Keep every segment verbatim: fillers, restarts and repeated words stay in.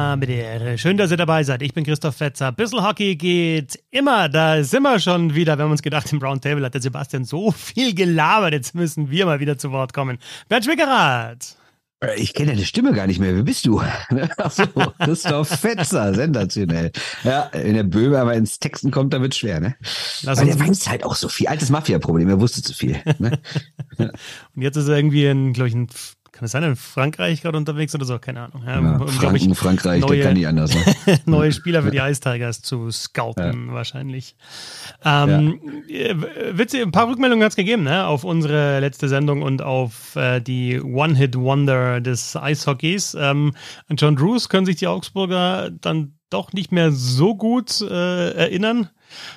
Damen und Herren, schön, dass ihr dabei seid. Ich bin Christoph Fetzer. Bissl Hockey geht immer. Da sind wir schon wieder. Wir haben uns gedacht, im Roundtable hat der Sebastian so viel gelabert. Jetzt müssen wir mal wieder zu Wort kommen. Bernd Schwickerath. Ich kenne deine Stimme gar nicht mehr. Wer bist du? Achso, Christoph Fetzer, sensationell. Ja, wenn der Böhme aber ins Texten kommt, dann wird es schwer, ne? Lass Weil der weiß halt auch so viel. Altes Mafia-Problem, er wusste zu viel. Ne? Und jetzt ist er irgendwie in, glaube ich, ein Kann es sein, in Frankreich gerade unterwegs oder so? Keine Ahnung. Ja, ja, um, Franken, ich, Frankreich, neue, der kann nicht anders. Ne? neue Spieler für die Ice Tigers zu scouten, ja. wahrscheinlich. Ähm, ja. Witzig, ein paar Rückmeldungen hat es gegeben, ne? Auf unsere letzte Sendung und auf äh, die One-Hit-Wonder des Eishockeys. Ähm, an John Drews können sich die Augsburger dann doch nicht mehr so gut äh, erinnern.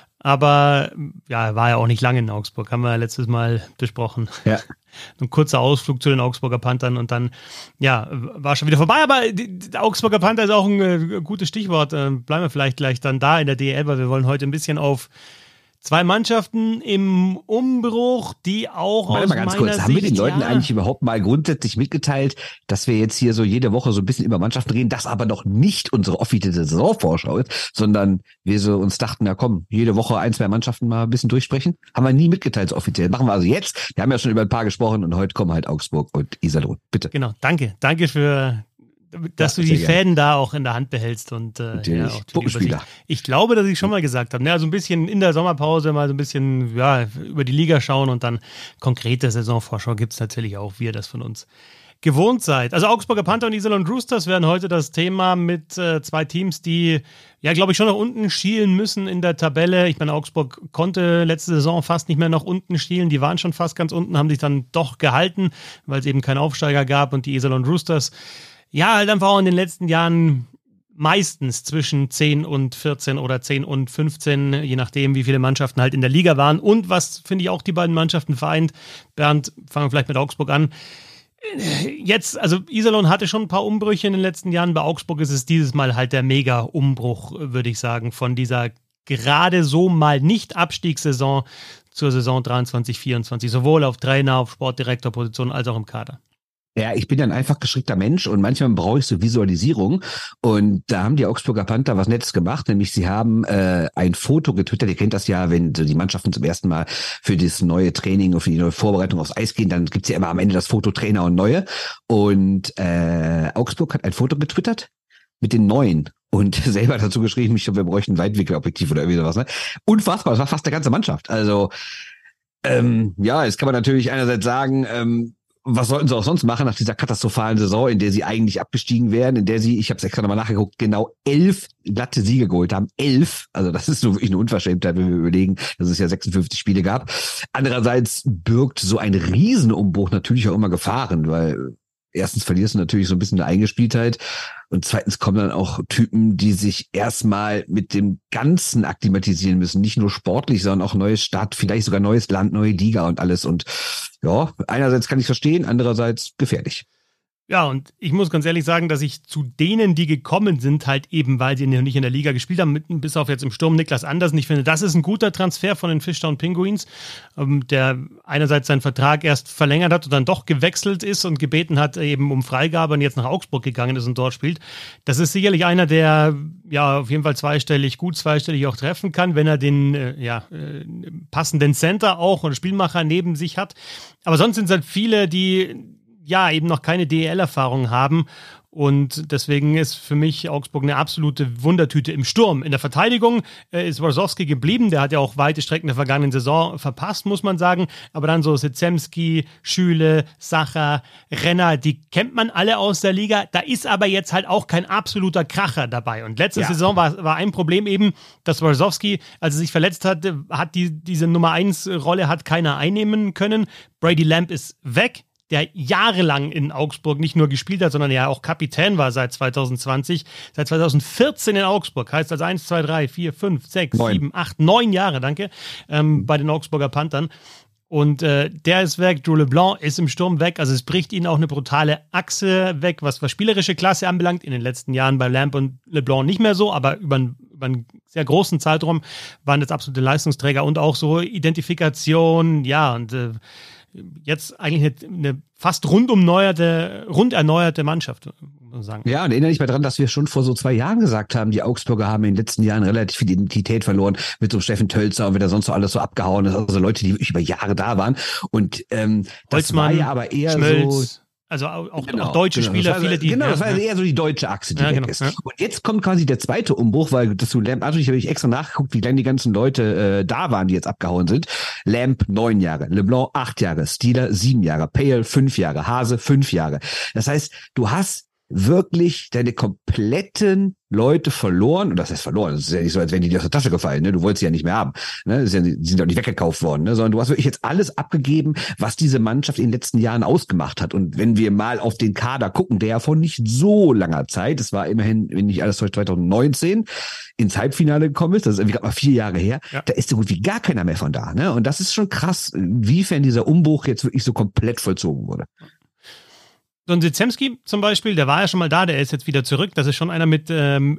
Aber ja, er war ja auch nicht lange in Augsburg, haben wir letztes Mal besprochen. Ja. Ein kurzer Ausflug zu den Augsburger Panthern und dann, ja, war schon wieder vorbei. Aber die, die Augsburger Panther ist auch ein äh, gutes Stichwort. Äh, bleiben wir vielleicht gleich dann da in der D E L, weil wir wollen heute ein bisschen auf zwei Mannschaften im Umbruch, die auch Warte aus mal ganz meiner kurz, Sicht, haben wir den Leuten ja, eigentlich überhaupt mal grundsätzlich mitgeteilt, dass wir jetzt hier so jede Woche so ein bisschen über Mannschaften reden, das aber noch nicht unsere offizielle Saisonvorschau ist, sondern wir so uns dachten, na komm, jede Woche ein, zwei Mannschaften mal ein bisschen durchsprechen? Haben wir nie mitgeteilt, so offiziell. Machen wir also jetzt. Wir haben ja schon über ein paar gesprochen und heute kommen halt Augsburg und Iserlohn. Bitte. Genau, danke. Danke für... dass ja, du die Fäden da auch in der Hand behältst und äh, ja, auch die Übersicht. Ich glaube, dass ich schon mal gesagt habe, ne, also ein bisschen in der Sommerpause mal so ein bisschen ja, über die Liga schauen und dann konkrete Saisonvorschau gibt es natürlich auch, wie ihr das von uns gewohnt seid. Also Augsburger Panther und Iserlohn Roosters werden heute das Thema mit äh, zwei Teams, die ja, glaube ich, schon nach unten schielen müssen in der Tabelle. Ich meine, Augsburg konnte letzte Saison fast nicht mehr nach unten schielen. Die waren schon fast ganz unten, haben sich dann doch gehalten, weil es eben keinen Aufsteiger gab und die Iserlohn Roosters ja, halt einfach auch in den letzten Jahren meistens zwischen zehn und vierzehn oder zehn und fünfzehn, je nachdem, wie viele Mannschaften halt in der Liga waren. Und was, finde ich, auch die beiden Mannschaften vereint, Bernd, fangen wir vielleicht mit Augsburg an. Jetzt, also Iserlohn hatte schon ein paar Umbrüche in den letzten Jahren. Bei Augsburg ist es dieses Mal halt der Mega-Umbruch, würde ich sagen, von dieser gerade so mal Nicht-Abstiegssaison zur Saison dreiundzwanzig vierundzwanzig, sowohl auf Trainer, auf Sportdirektorposition als auch im Kader. Ja, ich bin ja ein einfach geschickter Mensch und manchmal brauche ich so Visualisierung und da haben die Augsburger Panther was Nettes gemacht, nämlich sie haben äh, ein Foto getwittert, ihr kennt das ja, wenn so die Mannschaften zum ersten Mal für das neue Training und für die neue Vorbereitung aufs Eis gehen, dann gibt's ja immer am Ende das Foto Trainer und Neue und äh, Augsburg hat ein Foto getwittert mit den Neuen und selber dazu geschrieben, ich glaube, wir bräuchten ein Weitwinkelobjektiv oder irgendwie sowas. Ne? Unfassbar, das war fast der ganze Mannschaft. Also ähm, ja, jetzt kann man natürlich einerseits sagen, ähm, was sollten sie auch sonst machen nach dieser katastrophalen Saison, in der sie eigentlich abgestiegen wären, in der sie, ich habe es extra nochmal nachgeguckt, genau elf glatte Siege geholt haben. Elf, also das ist so wirklich eine Unverschämtheit, wenn wir überlegen, dass es ja sechsundfünfzig Spiele gab. Andererseits birgt so ein Riesenumbruch natürlich auch immer Gefahren, weil erstens verlierst du natürlich so ein bisschen eine Eingespieltheit und zweitens kommen dann auch Typen, die sich erstmal mit dem Ganzen akklimatisieren müssen. Nicht nur sportlich, sondern auch neues Stadt, vielleicht sogar neues Land, neue Liga und alles. Und ja, einerseits kann ich verstehen, andererseits gefährlich. Ja, und ich muss ganz ehrlich sagen, dass ich zu denen, die gekommen sind, halt eben, weil sie noch nicht in der Liga gespielt haben, mit, bis auf jetzt im Sturm Niklas Andersen. Ich finde, das ist ein guter Transfer von den Fishtown Penguins, ähm, der einerseits seinen Vertrag erst verlängert hat und dann doch gewechselt ist und gebeten hat eben um Freigabe und jetzt nach Augsburg gegangen ist und dort spielt. Das ist sicherlich einer, der ja auf jeden Fall zweistellig, gut zweistellig auch treffen kann, wenn er den äh, ja, äh, passenden Center auch und Spielmacher neben sich hat. Aber sonst sind es halt viele, die ja, eben noch keine D E L-Erfahrung haben und deswegen ist für mich Augsburg eine absolute Wundertüte im Sturm. In der Verteidigung äh, ist Warsowski geblieben, der hat ja auch weite Strecken der vergangenen Saison verpasst, muss man sagen, aber dann so Sezemski, Schüle, Sacher, Renner, die kennt man alle aus der Liga, da ist aber jetzt halt auch kein absoluter Kracher dabei und letzte ja. Saison war, war ein Problem eben, dass Warsowski, als er sich verletzt hat, hat die, diese Nummer eins Rolle hat keiner einnehmen können, Brady Lamb ist weg, der jahrelang in Augsburg nicht nur gespielt hat, sondern ja auch Kapitän war seit zwanzig zwanzig, seit zwanzig vierzehn in Augsburg, heißt also eins, zwei, drei, vier, fünf, sechs, sieben, acht, neun Jahre, danke, ähm, bei den Augsburger Panthern. Und äh, der ist weg, Drew LeBlanc ist im Sturm weg, also es bricht ihnen auch eine brutale Achse weg, was, was spielerische Klasse anbelangt. In den letzten Jahren bei Lamb und LeBlanc nicht mehr so, aber über, über einen sehr großen Zeitraum waren das absolute Leistungsträger und auch so Identifikation, ja, und äh, jetzt eigentlich eine, eine fast rundum erneuerte, rund erneuerte Mannschaft, muss man sagen. Ja, und erinnere dich mal dran, dass wir schon vor so zwei Jahren gesagt haben, die Augsburger haben in den letzten Jahren relativ viel Identität verloren mit so Steffen Tölzer und wer da sonst so alles so abgehauen ist, also Leute, die wirklich über Jahre da waren. Und ähm, das Holzmann, war ja aber eher Schmölz. so... Also auch, genau, auch deutsche genau. Spieler, war, viele, die... Genau, das ja, war ja. eher so die deutsche Achse, die ja, weg genau, ist. ja. Und jetzt kommt quasi der zweite Umbruch, weil das zu Lamp, natürlich habe ich extra nachgeguckt, wie lange die ganzen Leute äh, da waren, die jetzt abgehauen sind. Lamp neun Jahre, LeBlanc acht Jahre, Stieler sieben Jahre, Pale fünf Jahre, Hase fünf Jahre. Das heißt, du hast wirklich deine kompletten Leute verloren, und das heißt verloren, das ist ja nicht so, als wären die dir aus der Tasche gefallen, ne? Du wolltest sie ja nicht mehr haben, ne? Das ist ja, die sind ja auch nicht weggekauft worden, ne? Sondern du hast wirklich jetzt alles abgegeben, was diese Mannschaft in den letzten Jahren ausgemacht hat. Und wenn wir mal auf den Kader gucken, der ja vor nicht so langer Zeit, es war immerhin, wenn nicht alles täuscht, zwanzig neunzehn ins Halbfinale gekommen ist, das ist irgendwie gerade mal vier Jahre her, ja. Da ist so gut wie gar keiner mehr von da, ne? Und das ist schon krass, inwiefern dieser Umbruch jetzt wirklich so komplett vollzogen wurde. So ein Sitzemski zum Beispiel, der war ja schon mal da, der ist jetzt wieder zurück. Das ist schon einer mit ähm,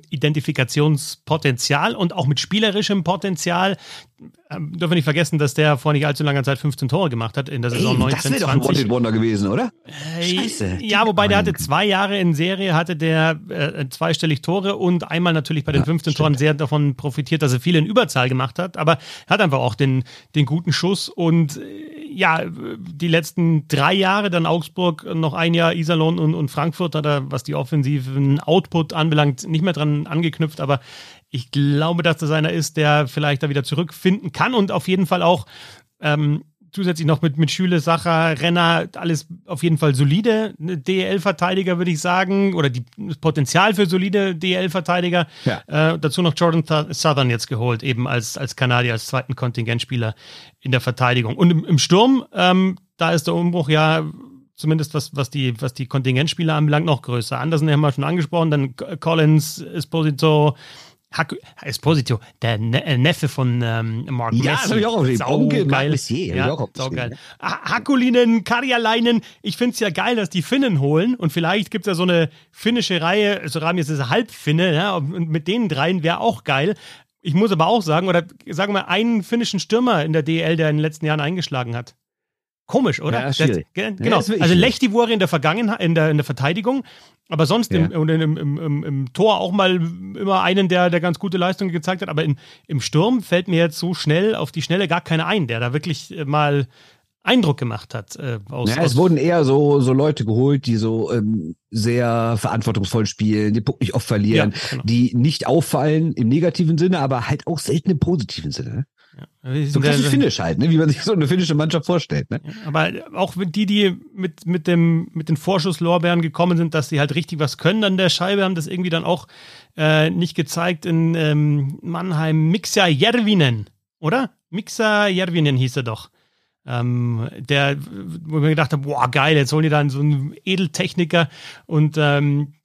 Identifikationspotenzial und auch mit spielerischem Potenzial. Ähm, dürfen wir nicht vergessen, dass der vor nicht allzu langer Zeit fünfzehn Tore gemacht hat in der Saison neunzehn zwanzig. Das wäre doch ein One-Hit-Wonder gewesen, oder? Äh, Scheiße. Ja, wobei der hatte zwei Jahre in Serie, hatte der äh, zweistellig Tore und einmal natürlich bei den ja, fünfzehn stimmt. Toren sehr davon profitiert, dass er viele in Überzahl gemacht hat. Aber er hat einfach auch den, den guten Schuss und äh, ja, die letzten drei Jahre, dann Augsburg, noch ein Jahr Iserlohn und, und Frankfurt, hat er, was die offensiven Output anbelangt, nicht mehr dran angeknüpft, aber ich glaube, dass das einer ist, der vielleicht da wieder zurückfinden kann und auf jeden Fall auch ähm, zusätzlich noch mit, mit Schüle, Sacher, Renner, alles auf jeden Fall solide D E L-Verteidiger, würde ich sagen, oder die, das Potenzial für solide D E L-Verteidiger. Ja. Äh, dazu noch Jordan Th- Southern jetzt geholt, eben als, als Kanadier, als zweiten Kontingentspieler in der Verteidigung. Und im, im Sturm, ähm, da ist der Umbruch ja zumindest was, was die, was die Kontingentspieler anbelangt, noch größer. Andersen haben wir schon angesprochen, dann Collins, Esposito, Haku, Esposito, der ne- Neffe von ähm, Mark ja, Messi. Ja, das habe ich auch auf Sau Onkel geil. Messier, ja, auch sau geil. Hakulinen, Karjalainen, ich finde es ja geil, dass die Finnen holen und vielleicht gibt es ja so eine finnische Reihe, so Rami ist es Halbfinne, ja, und mit den dreien wäre auch geil. Ich muss aber auch sagen, oder sagen wir einen finnischen Stürmer in der D E L, der in den letzten Jahren eingeschlagen hat. Komisch, oder? Ja, schwierig. Das, genau. Ja, also Lehtivuori in der Vergangenheit, in der, in der Verteidigung, aber sonst ja. im, im, im, im, im Tor auch mal immer einen, der, der ganz gute Leistungen gezeigt hat. Aber in, im Sturm fällt mir jetzt so schnell auf die Schnelle gar keiner ein, der da wirklich mal Eindruck gemacht hat. Äh, aus, ja, aus es wurden eher so, so Leute geholt, die so ähm, sehr verantwortungsvoll spielen, den Puck nicht oft verlieren, ja, genau. die nicht auffallen im negativen Sinne, aber halt auch selten im positiven Sinne. Ja. So klassisch Finnisch halt, ne? Wie man sich so eine finnische Mannschaft vorstellt. Ne? Ja, aber auch die, die mit, mit, dem, mit den Vorschusslorbeeren gekommen sind, dass sie halt richtig was können an der Scheibe, haben das irgendwie dann auch äh, nicht gezeigt in ähm, Mannheim. Miksa Järvinen, oder? Miksa Järvinen hieß er doch. Ähm, der, wo ich mir gedacht habe, boah, geil, jetzt holen die dann so einen Edeltechniker und ähm,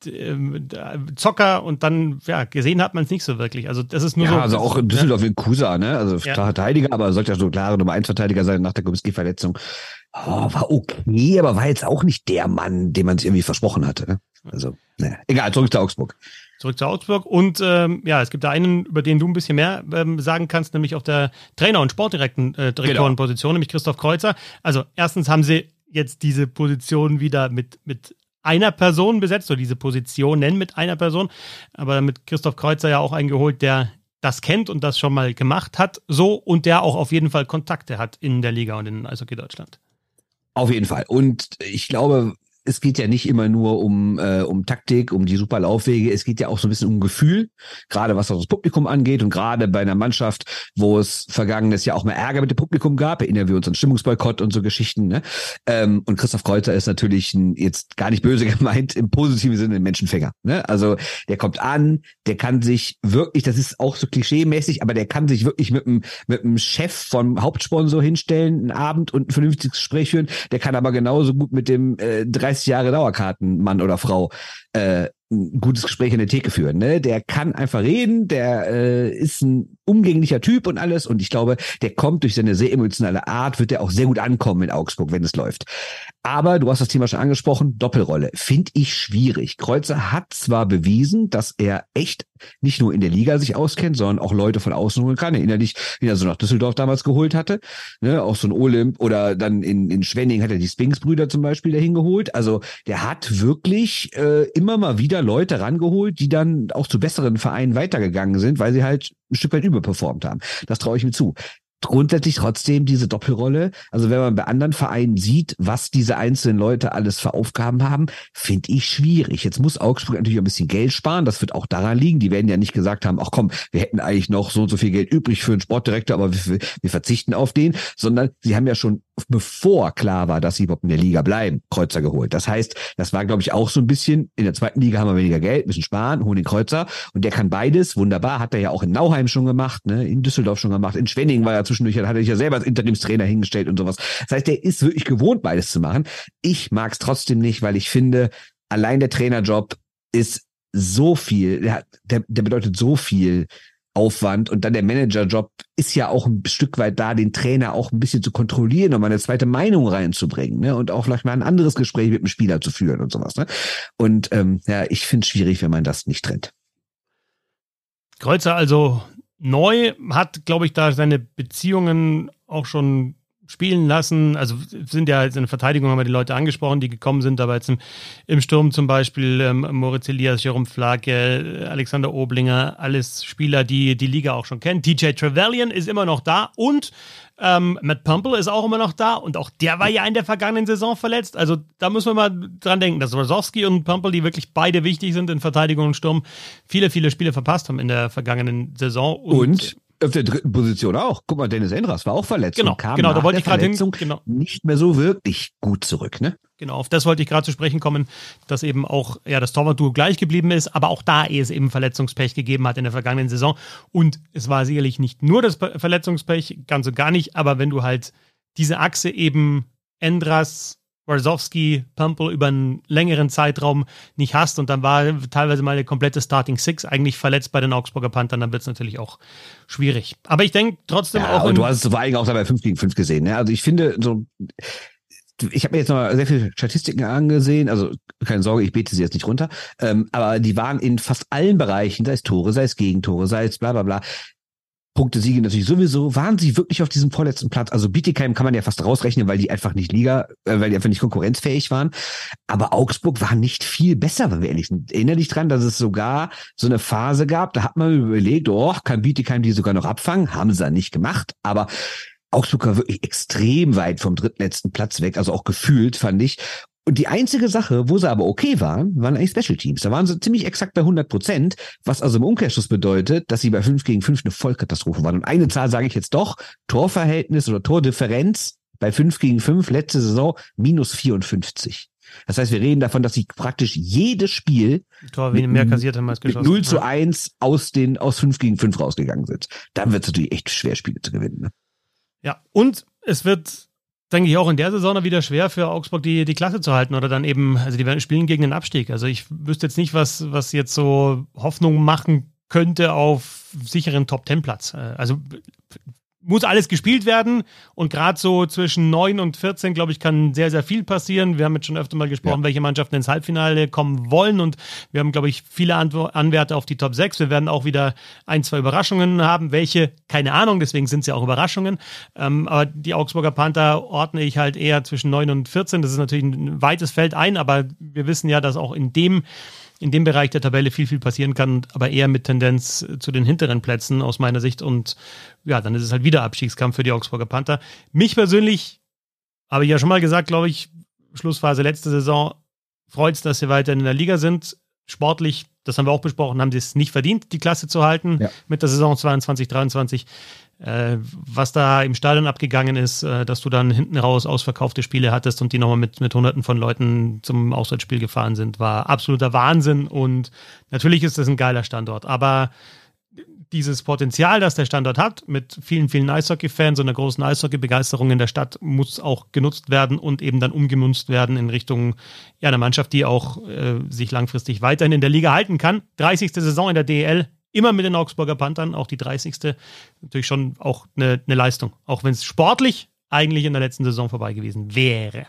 Zocker und dann, ja, gesehen hat man es nicht so wirklich. Also das ist nur ja, so. Ja, also auch in Düsseldorf in Kusa, ne? Also ja. klar Verteidiger, aber sollte ja so klare Nummer eins Verteidiger sein nach der Kubicki-Verletzung. Oh, war okay, aber war jetzt auch nicht der Mann, den man sich irgendwie versprochen hatte. Ne? Also, naja, egal, zurück zu Augsburg. Zurück zu Augsburg. Und ähm, ja, es gibt da einen, über den du ein bisschen mehr ähm, sagen kannst, nämlich auf der Trainer- und Sportdirektorenposition, äh, nämlich Christoph Kreuzer. Also erstens haben sie jetzt diese Position wieder mit, mit einer Person besetzt, oder diese Positionen mit einer Person. Aber mit Christoph Kreuzer ja auch einen geholt, der das kennt und das schon mal gemacht hat, so, und der auch auf jeden Fall Kontakte hat in der Liga und in Eishockey Deutschland. Auf jeden Fall. Und ich glaube, es geht ja nicht immer nur um, äh, um Taktik, um die super Laufwege. Es geht ja auch so ein bisschen um Gefühl, gerade was das Publikum angeht und gerade bei einer Mannschaft, wo es vergangenes Jahr auch mal Ärger mit dem Publikum gab. Erinnern wir uns an Stimmungsboykott und so Geschichten. Ne? Ähm, und Christoph Kreuzer ist natürlich ein, jetzt gar nicht böse gemeint, im positiven Sinne ein Menschenfänger. Ne? Also der kommt an, der kann sich wirklich, das ist auch so klischeemäßig, aber der kann sich wirklich mit dem mit dem Chef vom Hauptsponsor hinstellen, einen Abend und ein vernünftiges Gespräch führen. Der kann aber genauso gut mit dem äh, dreißig Jahre Dauerkartenmann oder Frau äh, ein gutes Gespräch an der Theke führen. Ne? Der kann einfach reden, der äh, ist ein umgänglicher Typ und alles. Und ich glaube, der kommt durch seine sehr emotionale Art, wird er auch sehr gut ankommen in Augsburg, wenn es läuft. Aber du hast das Thema schon angesprochen, Doppelrolle. Finde ich schwierig. Kreuzer hat zwar bewiesen, dass er echt nicht nur in der Liga sich auskennt, sondern auch Leute von außen holen kann. Erinnere dich, wie er so nach Düsseldorf damals geholt hatte. Ne? Auch so ein Olymp oder dann in, in Schwenning hat er die Spinks-Brüder zum Beispiel dahin geholt. Also der hat wirklich äh, immer mal wieder Leute rangeholt, die dann auch zu besseren Vereinen weitergegangen sind, weil sie halt ein Stück weit überperformt haben. Das traue ich mir zu. Grundsätzlich trotzdem diese Doppelrolle. Also wenn man bei anderen Vereinen sieht, was diese einzelnen Leute alles für Aufgaben haben, finde ich schwierig. Jetzt muss Augsburg natürlich ein bisschen Geld sparen. Das wird auch daran liegen. Die werden ja nicht gesagt haben, ach komm, wir hätten eigentlich noch so und so viel Geld übrig für einen Sportdirektor, aber wir, wir verzichten auf den. Sondern sie haben ja schon, bevor klar war, dass sie überhaupt in der Liga bleiben, Kreuzer geholt. Das heißt, das war, glaube ich, auch so ein bisschen, in der zweiten Liga haben wir weniger Geld, müssen sparen, holen den Kreuzer. Und der kann beides. Wunderbar. Hat er ja auch in Nauheim schon gemacht, ne, in Düsseldorf schon gemacht, in Schwenning war er zwischendurch, hat er sich ja selber als Interimstrainer hingestellt und sowas. Das heißt, der ist wirklich gewohnt, beides zu machen. Ich mag es trotzdem nicht, weil ich finde, allein der Trainerjob ist so viel, der, der, der bedeutet so viel Aufwand und dann der Managerjob ist ja auch ein Stück weit da, den Trainer auch ein bisschen zu kontrollieren und mal eine zweite Meinung reinzubringen, ne, und auch vielleicht mal ein anderes Gespräch mit dem Spieler zu führen und sowas, ne. Und ähm, ja, ich finde es schwierig, wenn man das nicht trennt. Kreuzer also neu, hat, glaube ich, da seine Beziehungen auch schon spielen lassen. Also sind ja jetzt in der Verteidigung, haben wir die Leute angesprochen, die gekommen sind, aber jetzt im, im Sturm zum Beispiel ähm, Moritz Elias, Jerome Flake, Alexander Oblinger, alles Spieler, die die Liga auch schon kennen. T J Trevelyan ist immer noch da und ähm, Matt Pumpel ist auch immer noch da und auch der war ja in der vergangenen Saison verletzt. Also da muss man mal dran denken, dass Rosowski und Pumpel, die wirklich beide wichtig sind in Verteidigung und Sturm, viele, viele Spiele verpasst haben in der vergangenen Saison. Und, und auf der dritten Position auch. Guck mal, Dennis Endras war auch verletzt. Genau, und kam genau, da wollte ich gerade hin. Genau. Nicht mehr so wirklich gut zurück, ne? Genau, auf das wollte ich gerade zu sprechen kommen, dass eben auch ja das Torwart-Duo gleich geblieben ist, aber auch da es eben Verletzungspech gegeben hat in der vergangenen Saison. Und es war sicherlich nicht nur das Verletzungspech, ganz und gar nicht, aber wenn du halt diese Achse eben Endras, Warzowski, Pumpel über einen längeren Zeitraum nicht hast und dann war teilweise mal eine komplette Starting Six eigentlich verletzt bei den Augsburger Panthern, dann wird es natürlich auch schwierig. Aber ich denke trotzdem ja, auch... Und du hast es vor allem auch dabei fünf gegen fünf gesehen. Ne? Also ich finde so... Ich habe mir jetzt noch sehr viele Statistiken angesehen, also keine Sorge, ich bete sie jetzt nicht runter, ähm, aber die waren in fast allen Bereichen, sei es Tore, sei es Gegentore, sei es bla bla bla, Punkte, Siege natürlich sowieso, waren sie wirklich auf diesem vorletzten Platz. Also Bietigheim kann man ja fast rausrechnen, weil die einfach nicht Liga, äh, weil die einfach nicht konkurrenzfähig waren. Aber Augsburg war nicht viel besser, wenn wir ehrlich sind. Erinnere dich dran, dass es sogar so eine Phase gab, da hat man überlegt, oh, kann Bietigheim die sogar noch abfangen? Haben sie dann nicht gemacht, aber Augsburg war wirklich extrem weit vom drittletzten Platz weg, also auch gefühlt, fand ich. Und die einzige Sache, wo sie aber okay waren, waren eigentlich Special Teams. Da waren sie ziemlich exakt bei hundert Prozent, was also im Umkehrschluss bedeutet, dass sie bei fünf gegen fünf eine Vollkatastrophe waren. Und eine Zahl sage ich jetzt doch, Torverhältnis oder Tordifferenz bei fünf gegen fünf letzte Saison minus vierundfünfzig. Das heißt, wir reden davon, dass sie praktisch jedes Spiel Tor wie mehr kassiert haben als geschossen. null zu eins aus den aus fünf gegen fünf rausgegangen sind. Dann wird es natürlich echt schwer, Spiele zu gewinnen. Ne? Ja, und es wird, denke ich, auch in der Saison wieder schwer für Augsburg die, die Klasse zu halten oder dann eben, also die werden spielen gegen den Abstieg. Also ich wüsste jetzt nicht, was, was jetzt so Hoffnung machen könnte auf sicheren Top-Ten-Platz. Also muss alles gespielt werden und gerade so zwischen neun und vierzehn, glaube ich, kann sehr, sehr viel passieren. Wir haben jetzt schon öfter mal gesprochen, ja. welche Mannschaften ins Halbfinale kommen wollen und wir haben, glaube ich, viele Anwärter auf die Top sechs. Wir werden auch wieder ein, zwei Überraschungen haben. Welche? Keine Ahnung, deswegen sind es ja auch Überraschungen. Ähm, aber die Augsburger Panther ordne ich halt eher zwischen neun und vierzehn. Das ist natürlich ein weites Feld ein, aber wir wissen ja, dass auch in dem in dem Bereich der Tabelle viel, viel passieren kann, aber eher mit Tendenz zu den hinteren Plätzen aus meiner Sicht. Und ja, dann ist es halt wieder Abstiegskampf für die Augsburger Panther. Mich persönlich, habe ich ja schon mal gesagt, glaube ich, Schlussphase letzte Saison, freut es, dass sie weiter in der Liga sind. Sportlich, das haben wir auch besprochen, haben sie es nicht verdient, die Klasse zu halten ja. mit der Saison zweiundzwanzig dreiundzwanzig. Äh, was da im Stadion abgegangen ist, äh, dass du dann hinten raus ausverkaufte Spiele hattest und die nochmal mit, mit Hunderten von Leuten zum Auswärtsspiel gefahren sind, war absoluter Wahnsinn und natürlich ist das ein geiler Standort, aber dieses Potenzial, das der Standort hat, mit vielen, vielen Eishockey-Fans und einer großen Eishockey-Begeisterung in der Stadt, muss auch genutzt werden und eben dann umgemünzt werden in Richtung ja, einer Mannschaft, die auch äh, sich langfristig weiterhin in der Liga halten kann. dreißigste Saison in der D E L, immer mit den Augsburger Panthern, auch die dreißigste Natürlich schon auch eine, eine Leistung, auch wenn es sportlich eigentlich in der letzten Saison vorbei gewesen wäre.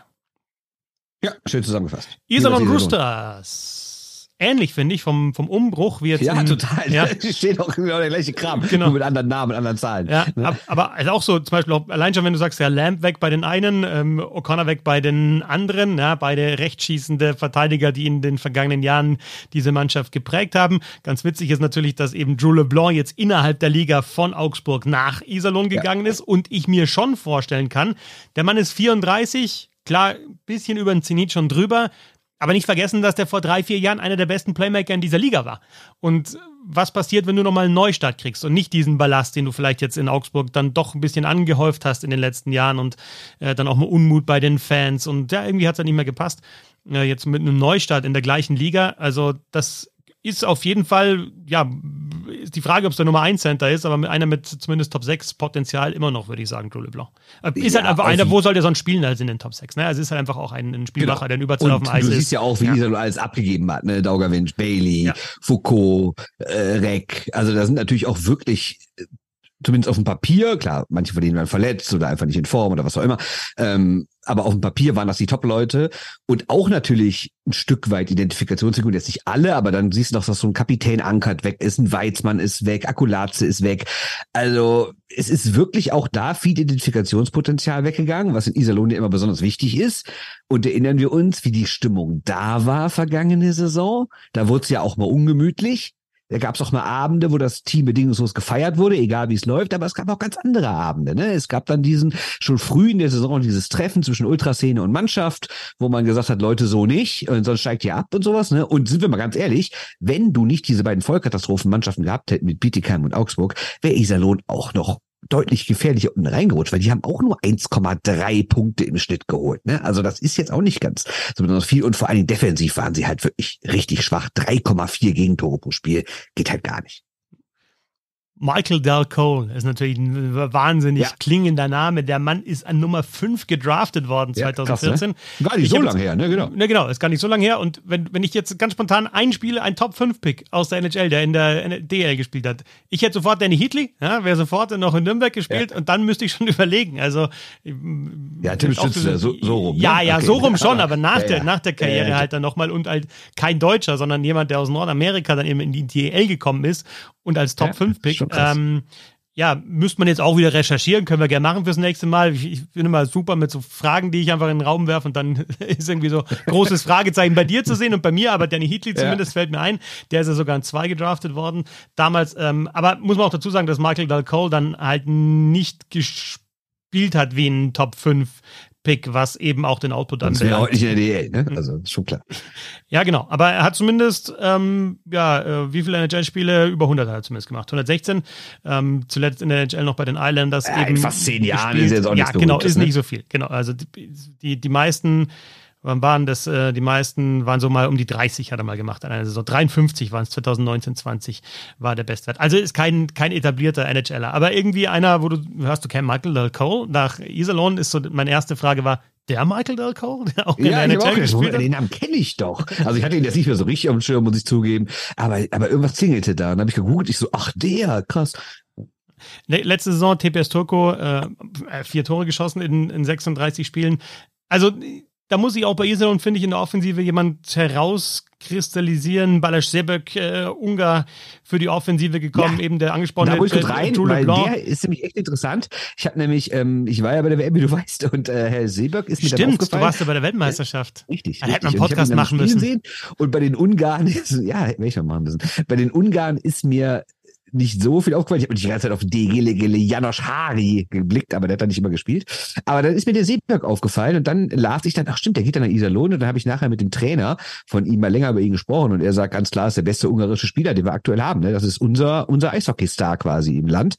Ja, schön zusammengefasst. Iserlohn Roosters. Ähnlich, finde ich, vom, vom Umbruch wie jetzt. Ja, in, total. Ja. Steht auch genau der gleiche Kram, genau. Nur mit anderen Namen, anderen Zahlen. Ja, ne? Aber also auch so, zum Beispiel auch, allein schon, wenn du sagst, ja, Lamb weg bei den einen, ähm, O'Connor weg bei den anderen, ja, beide rechtschießende Verteidiger, die in den vergangenen Jahren diese Mannschaft geprägt haben. Ganz witzig ist natürlich, dass eben Drew LeBlanc jetzt innerhalb der Liga von Augsburg nach Iserlohn gegangen ja. ist und ich mir schon vorstellen kann, der Mann ist vierunddreißig, klar, ein bisschen über den Zenit schon drüber, aber nicht vergessen, dass der vor drei, vier Jahren einer der besten Playmaker in dieser Liga war. Und was passiert, wenn du nochmal einen Neustart kriegst und nicht diesen Ballast, den du vielleicht jetzt in Augsburg dann doch ein bisschen angehäuft hast in den letzten Jahren und äh, dann auch mal Unmut bei den Fans und ja, irgendwie hat es ja nicht mehr gepasst. Äh, jetzt mit einem Neustart in der gleichen Liga, also das ist auf jeden Fall, ja, ist die Frage, ob es der Nummer eins Center ist, aber mit einer mit zumindest Top sechs Potenzial immer noch, würde ich sagen, Drew LeBlanc. Ist ja, halt einfach einer, wo soll der sonst spielen als in den Top sechs? Ne? Also ist halt einfach auch ein, ein Spielmacher, genau. der in Überzahl auf dem Eis ist. Du siehst ja auch, wie ja. Iserlohn alles abgegeben hat, ne? Daugerwinch, Bailey, ja. Foucault, äh, Reck. Also da sind natürlich auch wirklich, zumindest auf dem Papier, klar, manche von denen waren verletzt oder einfach nicht in Form oder was auch immer, ähm, aber auf dem Papier waren das die Top-Leute und auch natürlich ein Stück weit Identifikationsfigur, jetzt nicht alle, aber dann siehst du noch, dass so ein Kapitän Ankert weg ist, ein Weizmann ist weg, Akulaze ist weg. Also es ist wirklich auch da viel Identifikationspotenzial weggegangen, was in Iserlohn ja immer besonders wichtig ist. Und erinnern wir uns, wie die Stimmung da war vergangene Saison. Da wurde es ja auch mal ungemütlich. Da gab es auch mal Abende, wo das Team bedingungslos gefeiert wurde, egal wie es läuft, aber es gab auch ganz andere Abende. Ne? Es gab dann diesen, schon früh in der Saison, dieses Treffen zwischen Ultraszene und Mannschaft, wo man gesagt hat, Leute, so nicht, und sonst steigt ihr ab und sowas. Ne? Und sind wir mal ganz ehrlich, wenn du nicht diese beiden Vollkatastrophenmannschaften gehabt hätten mit Bietigheim und Augsburg, wäre Iserlohn auch noch deutlich gefährlicher unten reingerutscht, weil die haben auch nur eins Komma drei Punkte im Schnitt geholt. Ne? Also das ist jetzt auch nicht ganz so besonders viel und vor allem defensiv waren sie halt wirklich richtig schwach. drei Komma vier Gegentore pro Spiel geht halt gar nicht. Michael Del Cole ist natürlich ein wahnsinnig ja. klingender Name. Der Mann ist an Nummer fünf gedraftet worden zwanzig vierzehn. Ja, krass, ne? Gar nicht ich so lange her, ne? Genau. Ne, genau, ist gar nicht so lange her. Und wenn, wenn ich jetzt ganz spontan einspiele, ein Top fünf Pick aus der N H L, der in der D L gespielt hat. Ich hätte sofort Danny Heatley, ja, wäre sofort noch in Nürnberg gespielt ja. und dann müsste ich schon überlegen. Also ja, Tim Stützler, so, so rum. Ja, ne? ja, okay. so rum schon, aber nach, ja, der, ja. nach der Karriere ja, ja. halt dann nochmal und halt kein Deutscher, sondern jemand, der aus Nordamerika dann eben in die D L gekommen ist und als Top fünf Pick. Ja, ähm, Ja, müsste man jetzt auch wieder recherchieren, können wir gerne machen fürs nächste Mal. Ich, ich bin immer super mit so Fragen, die ich einfach in den Raum werfe und dann ist irgendwie so großes Fragezeichen bei dir zu sehen und bei mir, aber Danny Heatley zumindest ja. fällt mir ein, der ist ja sogar in zwei gedraftet worden damals. Ähm, aber muss man auch dazu sagen, dass Michael Del Cole dann halt nicht gespielt hat wie ein Top fünf Pick, was eben auch den Output anbelangt. Das wäre auch nicht in der D L, ne? Also, ist schon klar. Ja, genau. Aber er hat zumindest, ähm, ja, äh, wie viele N H L-Spiele? Über hundert hat er zumindest gemacht. hundertsechzehn. Ähm, zuletzt in der N H L noch bei den Islanders. Ja, eben in fast zehn Jahren ist jetzt auch ja, nichts genau, Berühmtes, ist ne? nicht so viel. Genau. Also, die, die, die meisten, wann waren das? Äh, die meisten waren so mal um die dreißig, hat er mal gemacht an einer Saison. dreiundfünfzig waren es, zwanzig neunzehn zwanzig war der Bestwert. Also ist kein, kein etablierter N H Ler. Aber irgendwie einer, wo du, hörst du, kein Michael Del Cole? Nach Iserlohn ist so, meine erste Frage war, der Michael Del Cole, der auch in ja, der ich N H L gespielt hat? Den Namen kenne ich doch. Also ich hatte ihn jetzt nicht mehr so richtig auf dem Schirm, muss ich zugeben. Aber, aber irgendwas zingelte da. Und dann habe ich gegoogelt, ich so, ach der, krass. Letzte Saison T P S Turku, äh, vier Tore geschossen in, in sechsunddreißig Spielen. Also da muss ich auch bei Iserlohn, finde ich, in der Offensive jemand herauskristallisieren. Balázs Sebek, äh, Ungar, für die Offensive gekommen, ja. eben der angesprochene. Da muss ich kurz rein, Drew weil LeBlanc. der ist nämlich echt interessant. Ich habe nämlich, ähm, ich war ja bei der W M, wie du weißt, und äh, Herr Sebek ist mir Stimmt, dann aufgefallen. du warst ja bei der Weltmeisterschaft. Richtig, da richtig. hätte man einen Podcast machen müssen. Sehen. Und bei den Ungarn, ist, ja, hätte ich mal machen müssen. Bei den Ungarn ist mir nicht so viel aufgefallen. Ich habe mich die ganze Zeit auf Degele Gele Janosch Hari geblickt, aber der hat da nicht immer gespielt. Aber dann ist mir der Seeberg aufgefallen und dann las ich dann, ach stimmt, der geht dann nach Iserlohn und dann habe ich nachher mit dem Trainer von ihm mal länger über ihn gesprochen und er sagt ganz klar, ist der beste ungarische Spieler, den wir aktuell haben. Ne? Das ist unser unser Eishockey-Star quasi im Land.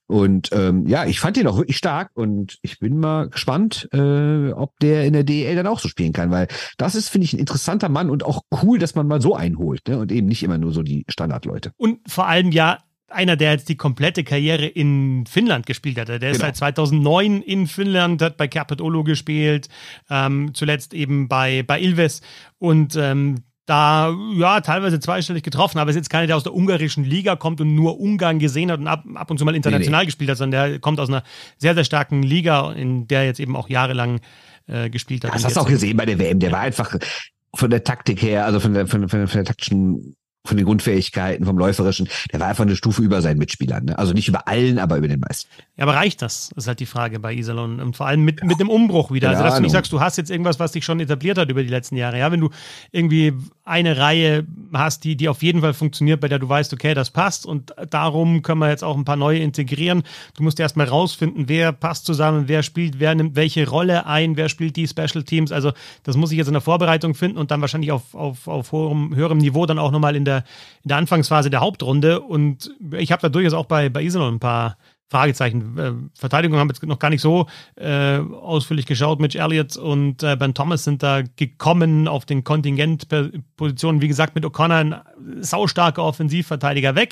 Und ähm, ja, ich fand den auch wirklich stark und ich bin mal gespannt, äh, ob der in der D E L dann auch so spielen kann, weil das ist, finde ich, ein interessanter Mann und auch cool, dass man mal so einholt, ne? Und eben nicht immer nur so die Standardleute. Und vor allem ja einer, der jetzt die komplette Karriere in Finnland gespielt hat. Der genau. ist seit zweitausendneun in Finnland, hat bei Kärpät Oulu gespielt, ähm, zuletzt eben bei, bei Ilves und ähm, da, ja, teilweise zweistellig getroffen, aber ist jetzt keiner, der aus der ungarischen Liga kommt und nur Ungarn gesehen hat und ab, ab und zu mal international nee, nee. gespielt hat, sondern der kommt aus einer sehr, sehr starken Liga, in der jetzt eben auch jahrelang äh, gespielt hat. Das hast du auch gesehen bei der W M, der ja. war einfach von der Taktik her, also von der, von, von, von der taktischen, von den Grundfähigkeiten, vom Läuferischen, der war einfach eine Stufe über seinen Mitspielern. Ne? Also nicht über allen, aber über den meisten. Ja, aber reicht das? Das ist halt die Frage bei Iserlohn. Und vor allem mit, ja. mit dem Umbruch wieder. Also, dass du nicht sagst, du hast jetzt irgendwas, was dich schon etabliert hat über die letzten Jahre. Ja, wenn du irgendwie eine Reihe hast, die, die auf jeden Fall funktioniert, bei der du weißt, okay, das passt und darum können wir jetzt auch ein paar neue integrieren. Du musst erst mal rausfinden, wer passt zusammen, wer spielt, wer nimmt welche Rolle ein, wer spielt die Special Teams. Also, das muss ich jetzt in der Vorbereitung finden und dann wahrscheinlich auf, auf, auf hohem, höherem Niveau dann auch nochmal in der in der Anfangsphase der Hauptrunde und ich habe da durchaus auch bei, bei Iserlohn ein paar Fragezeichen. Äh, Verteidigung haben wir jetzt noch gar nicht so äh, ausführlich geschaut. Mitch Elliott und äh, Ben Thomas sind da gekommen auf den Kontingentpositionen. Wie gesagt, mit O'Connor ein saustarker Offensivverteidiger weg.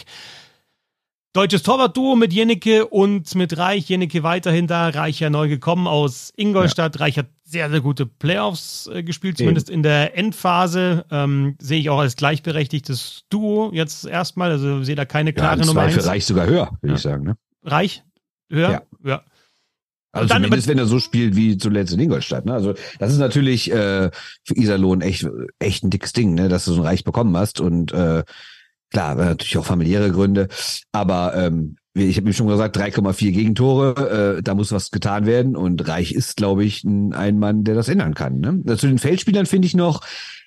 Deutsches Torwartduo mit Jennecke und mit Reich. Jennecke weiterhin da. Reich ja neu gekommen aus Ingolstadt. Ja. Reich hat sehr, sehr gute Playoffs äh, gespielt, zumindest Eben. in der Endphase. Ähm, sehe ich auch als gleichberechtigtes Duo jetzt erstmal. Also sehe da keine klare ja, Nummer eins. Für Reich sogar höher, würde ja. ich sagen. Ne? Reich? Höher? Ja. ja. Also dann, zumindest, wenn er so spielt wie zuletzt in Ingolstadt. Ne? Also das ist natürlich äh, für Iserlohn echt, echt ein dickes Ding, ne? dass du so ein Reich bekommen hast. Und äh, klar, natürlich auch familiäre Gründe. Aber ähm, ich habe ihm schon gesagt, drei Komma vier Gegentore, äh, da muss was getan werden. Und Reich ist, glaube ich, ein, ein Mann, der das ändern kann. Ne? Zu den Feldspielern finde ich noch,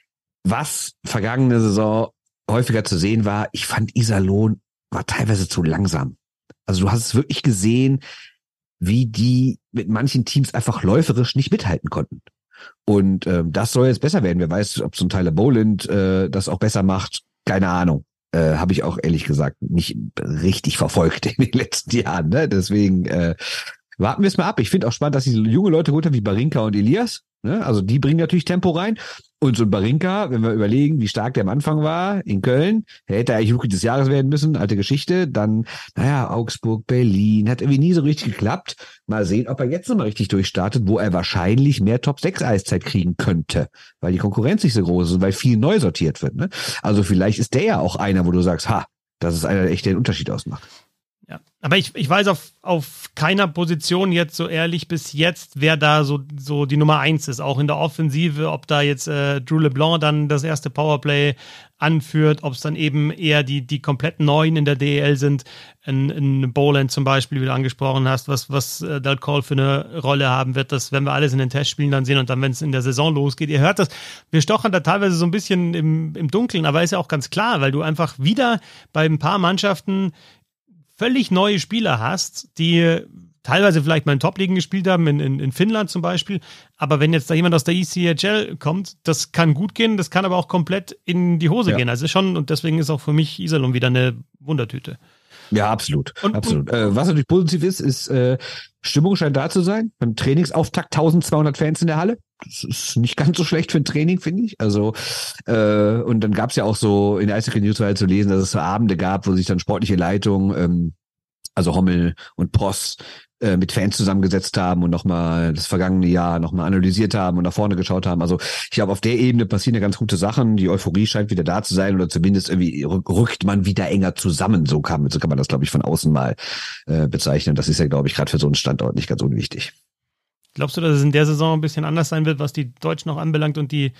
was vergangene Saison häufiger zu sehen war, ich fand Iserlohn war teilweise zu langsam. Also du hast es wirklich gesehen, wie die mit manchen Teams einfach läuferisch nicht mithalten konnten. Und ähm, das soll jetzt besser werden. Wer weiß, ob so ein Tyler Boland äh, das auch besser macht, keine Ahnung. Äh, habe ich auch ehrlich gesagt nicht richtig verfolgt in den letzten Jahren. Ne? Deswegen äh, warten wir es mal ab. Ich finde auch spannend, dass diese junge Leute gut haben wie Barinka und Elias. Ne? Also die bringen natürlich Tempo rein. Und so ein Barinka, wenn wir überlegen, wie stark der am Anfang war in Köln, hätte er eigentlich Rookie des Jahres werden müssen, alte Geschichte. Dann, naja, Augsburg, Berlin, hat irgendwie nie so richtig geklappt. Mal sehen, ob er jetzt nochmal richtig durchstartet, wo er wahrscheinlich mehr Top sechs Eiszeit kriegen könnte, weil die Konkurrenz nicht so groß ist und weil viel neu sortiert wird. Ne? Also vielleicht ist der ja auch einer, wo du sagst, ha, das ist einer, der echt den Unterschied ausmacht. Ja, aber ich, ich weiß auf, auf keiner Position jetzt so ehrlich bis jetzt, wer da so, so die Nummer eins ist, auch in der Offensive, ob da jetzt äh, Drew LeBlanc dann das erste Powerplay anführt, ob es dann eben eher die, die kompletten Neuen in der D E L sind, in, in Boland zum Beispiel, wie du angesprochen hast, was, was äh, Dal Coll für eine Rolle haben wird, das werden wir alles in den Testspielen dann sehen und dann, wenn es in der Saison losgeht, ihr hört das, wir stochern da teilweise so ein bisschen im, im Dunkeln, aber ist ja auch ganz klar, weil du einfach wieder bei ein paar Mannschaften völlig neue Spieler hast, die teilweise vielleicht mal in Top-Ligen gespielt haben, in, in, in Finnland zum Beispiel, aber wenn jetzt da jemand aus der E C H L kommt, das kann gut gehen, das kann aber auch komplett in die Hose ja. gehen, also schon, und deswegen ist auch für mich Iserlohn wieder eine Wundertüte. Ja, absolut, und, absolut. Und, äh, was natürlich positiv ist, ist, äh, Stimmung scheint da zu sein, beim Trainingsauftakt zwölfhundert Fans in der Halle. Das ist nicht ganz so schlecht für ein Training, finde ich. Also äh, und dann gab es ja auch so in der Eishockey News zu lesen, dass es so Abende gab, wo sich dann sportliche Leitung, ähm, also Hommel und Post, äh, mit Fans zusammengesetzt haben und nochmal das vergangene Jahr nochmal analysiert haben und nach vorne geschaut haben. Also ich glaube, auf der Ebene passieren ja ganz gute Sachen. Die Euphorie scheint wieder da zu sein oder zumindest irgendwie rückt man wieder enger zusammen. So kann, so kann man das, glaube ich, von außen mal äh, bezeichnen. Das ist ja, glaube ich, gerade für so einen Standort nicht ganz unwichtig. Glaubst du, dass es in der Saison ein bisschen anders sein wird, was die Deutschen noch anbelangt und die,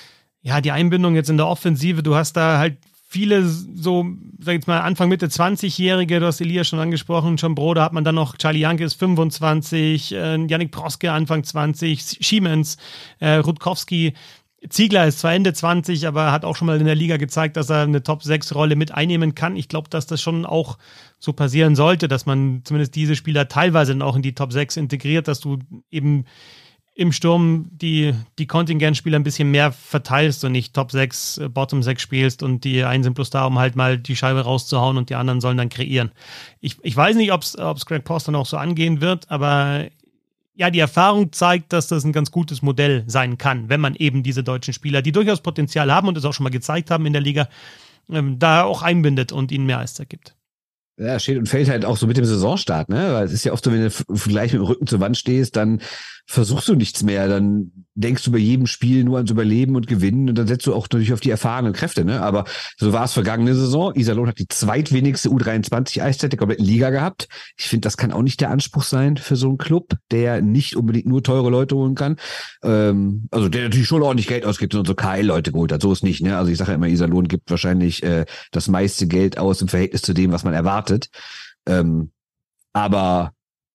ja, die Einbindung jetzt in der Offensive? Du hast da halt viele so, sag ich jetzt mal, Anfang, Mitte zwanzig-Jährige, du hast Elias schon angesprochen, John Broder hat man dann noch, Charlie Janke ist fünfundzwanzig, äh, Yannick Proske Anfang zwanzig, Schiemens, äh, Rutkowski, Ziegler ist zwar Ende zwanzig, aber hat auch schon mal in der Liga gezeigt, dass er eine Top sechs Rolle mit einnehmen kann. Ich glaube, dass das schon auch so passieren sollte, dass man zumindest diese Spieler teilweise dann auch in die Top sechs integriert, dass du eben im Sturm die, die Kontingentspieler ein bisschen mehr verteilst und nicht Top sechs, Bottom sechs spielst und die einen sind bloß da, um halt mal die Scheibe rauszuhauen und die anderen sollen dann kreieren. Ich, ich weiß nicht, ob es Greg Post dann auch so angehen wird, aber ja, die Erfahrung zeigt, dass das ein ganz gutes Modell sein kann, wenn man eben diese deutschen Spieler, die durchaus Potenzial haben und es auch schon mal gezeigt haben in der Liga, ähm, da auch einbindet und ihnen mehr Eiszeit gibt. Ja, steht und fällt halt auch so mit dem Saisonstart, ne? Weil es ist ja oft so, wenn du gleich mit dem Rücken zur Wand stehst, dann versuchst du nichts mehr, dann denkst du bei jedem Spiel nur ans Überleben und Gewinnen und dann setzt du auch natürlich auf die erfahrenen Kräfte, ne? Aber so war es vergangene Saison. Iserlohn hat die zweitwenigste U dreiundzwanzig Eiszeit der kompletten Liga gehabt. Ich finde, das kann auch nicht der Anspruch sein für so einen Club, der nicht unbedingt nur teure Leute holen kann. Ähm, also der natürlich schon ordentlich Geld ausgibt und so K L-Leute geholt hat. So ist nicht, ne? Also ich sage ja immer, Iserlohn gibt wahrscheinlich äh, das meiste Geld aus im Verhältnis zu dem, was man erwartet. Ähm, aber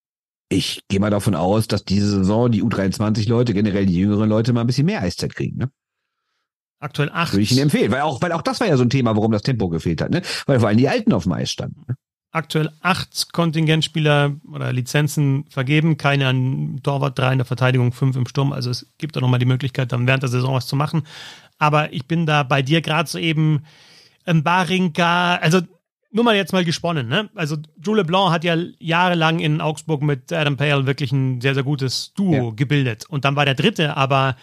ich gehe mal davon aus, dass diese Saison die U dreiundzwanzig-Leute, generell die jüngeren Leute, mal ein bisschen mehr Eiszeit kriegen, ne? Aktuell acht. Würde ich Ihnen empfehlen, weil auch, weil auch das war ja so ein Thema, warum das Tempo gefehlt hat, ne? Weil vor allem die Alten auf dem Eis standen. Ne? Aktuell acht Kontingentspieler oder Lizenzen vergeben, keine an Torwart, drei in der Verteidigung, fünf im Sturm. Also es gibt auch nochmal die Möglichkeit, dann während der Saison was zu machen. Aber ich bin da bei dir gerade so eben ähm, Barinka, also nur mal jetzt mal gesponnen, ne? Also Drew LeBlanc hat ja jahrelang in Augsburg mit Adam Pale wirklich ein sehr, sehr gutes Duo ja. gebildet. Und dann war der Dritte aber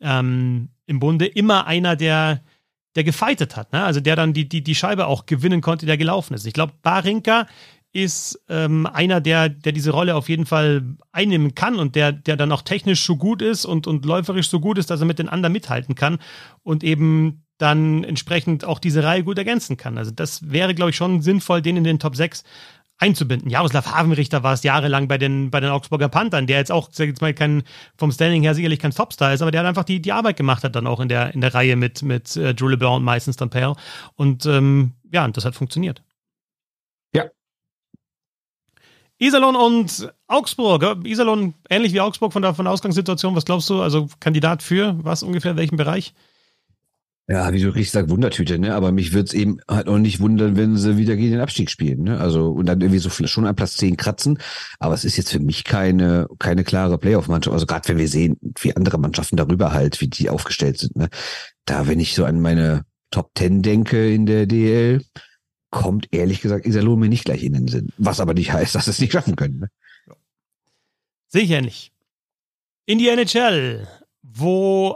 ähm, im Bunde immer einer, der, der gefightet hat, ne? Also der dann die, die, die Scheibe auch gewinnen konnte, der gelaufen ist. Ich glaube, Barinka ist ähm, einer, der, der diese Rolle auf jeden Fall einnehmen kann und der, der dann auch technisch so gut ist und, und läuferisch so gut ist, dass er mit den anderen mithalten kann und eben dann entsprechend auch diese Reihe gut ergänzen kann. Also das wäre, glaube ich, schon sinnvoll, den in den Top sechs einzubinden. Jaroslav Havenrichter war es jahrelang bei den, bei den Augsburger Panthern, der jetzt auch, sag ich jetzt mal, kein, vom Standing her sicherlich kein Topstar ist, aber der hat einfach die, die Arbeit gemacht hat dann auch in der, in der Reihe mit, mit äh, Drew LeBlanc und meistens dann Pale. Und ähm, ja, das hat funktioniert. Ja. Iserlohn und Augsburg. Iserlohn ähnlich wie Augsburg von der, von der Ausgangssituation. Was glaubst du? Also Kandidat für was ungefähr, in welchem Bereich? Ja, wie du richtig sagst, Wundertüte, ne? Aber mich würde es eben halt auch nicht wundern, wenn sie wieder gegen den Abstieg spielen, ne? Also, und dann irgendwie so schon an Platz zehn kratzen. Aber es ist jetzt für mich keine, keine klare Playoff-Mannschaft. Also gerade wenn wir sehen, wie andere Mannschaften darüber halt, wie die aufgestellt sind, ne? Da, wenn ich so an meine Top Ten denke in der D L, kommt ehrlich gesagt Iserlohn mir nicht gleich in den Sinn. Was aber nicht heißt, dass sie es nicht schaffen können, ne? Ja. Sehe ich ähnlich. In die N H L, wo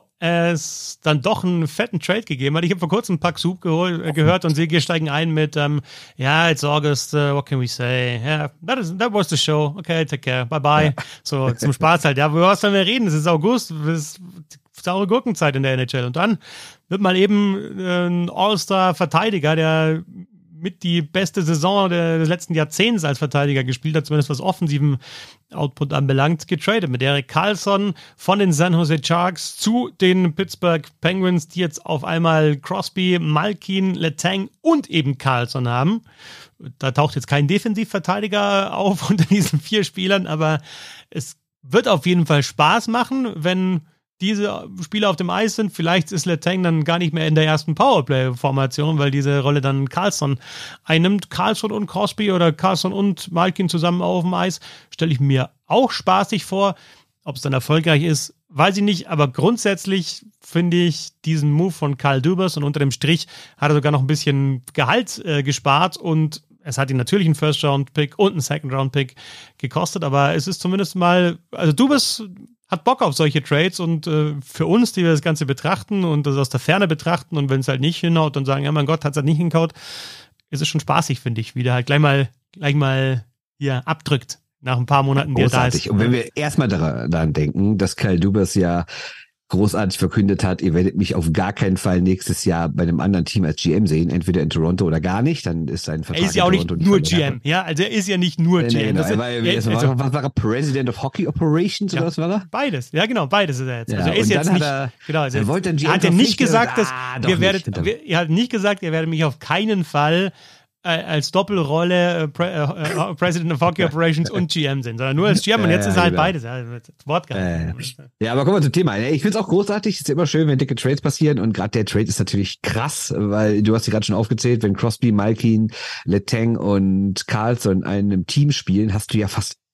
es dann doch einen fetten Trade gegeben hat. Ich habe vor kurzem Puck Soup gehol- äh, gehört und sie steigen ein mit, ähm, ja, it's August, uh, what can we say? Yeah, that, is, that was the show. Okay, take care, bye bye. Ja. So, zum Spaß halt. Ja, über was sollen wir reden? Es ist August, es ist saure Gurkenzeit in der N H L. Und dann wird mal eben äh, ein All-Star-Verteidiger, der mit die beste Saison des letzten Jahrzehnts als Verteidiger gespielt hat, zumindest was offensiven Output anbelangt, getradet mit Erik Karlsson von den San Jose Sharks zu den Pittsburgh Penguins, die jetzt auf einmal Crosby, Malkin, Letang und eben Karlsson haben. Da taucht jetzt kein Defensivverteidiger auf unter diesen vier Spielern, aber es wird auf jeden Fall Spaß machen, wenn diese Spieler auf dem Eis sind. Vielleicht ist Letang dann gar nicht mehr in der ersten Powerplay-Formation, weil diese Rolle dann Karlsson einnimmt. Karlsson und Crosby oder Karlsson und Malkin zusammen auf dem Eis stelle ich mir auch spaßig vor. Ob es dann erfolgreich ist, weiß ich nicht. Aber grundsätzlich finde ich diesen Move von Kyle Dubas und unter dem Strich hat er sogar noch ein bisschen Gehalt äh, gespart und es hat ihn natürlich einen First-Round-Pick und einen Second-Round-Pick gekostet, aber es ist zumindest mal, also Dubas hat Bock auf solche Trades und äh, für uns, die wir das Ganze betrachten und das aus der Ferne betrachten und wenn es halt nicht hinhaut und sagen, ja mein Gott, hat es halt nicht hingehaut, ist es schon spaßig, finde ich, wie der halt gleich mal, gleich mal hier abdrückt nach ein paar Monaten, die er da ist. Und wenn wir erstmal daran denken, dass Kyle Dubas ja großartig verkündet hat, ihr werdet mich auf gar keinen Fall nächstes Jahr bei einem anderen Team als G M sehen, entweder in Toronto oder gar nicht, dann ist sein Vertrag er ist ja auch nicht nur G M, ja, also er ist ja nicht nur nee, G M. Nee, das er war, er, also, war, was war er, President of Hockey Operations ja, oder was war er? Beides, ja genau, beides ist er jetzt. Ja, also er ist jetzt nicht, er, genau, also er wollte dann G M er hat ja nicht gesagt, dass ah, ihr werdet, wir, ihr habt nicht gesagt, ihr werdet mich auf keinen Fall als Doppelrolle äh, Pre- äh, President of Hockey Operations und G M sind, sondern nur als G M und jetzt ist er halt beides. Ja, Wort äh, ja, aber kommen wir zum Thema. Ich finde es auch großartig, es ist immer schön, wenn dicke Trades passieren und gerade der Trade ist natürlich krass, weil du hast sie gerade schon aufgezählt, wenn Crosby, Malkin, Letang und Karlsson in einem Team spielen, hast du ja fast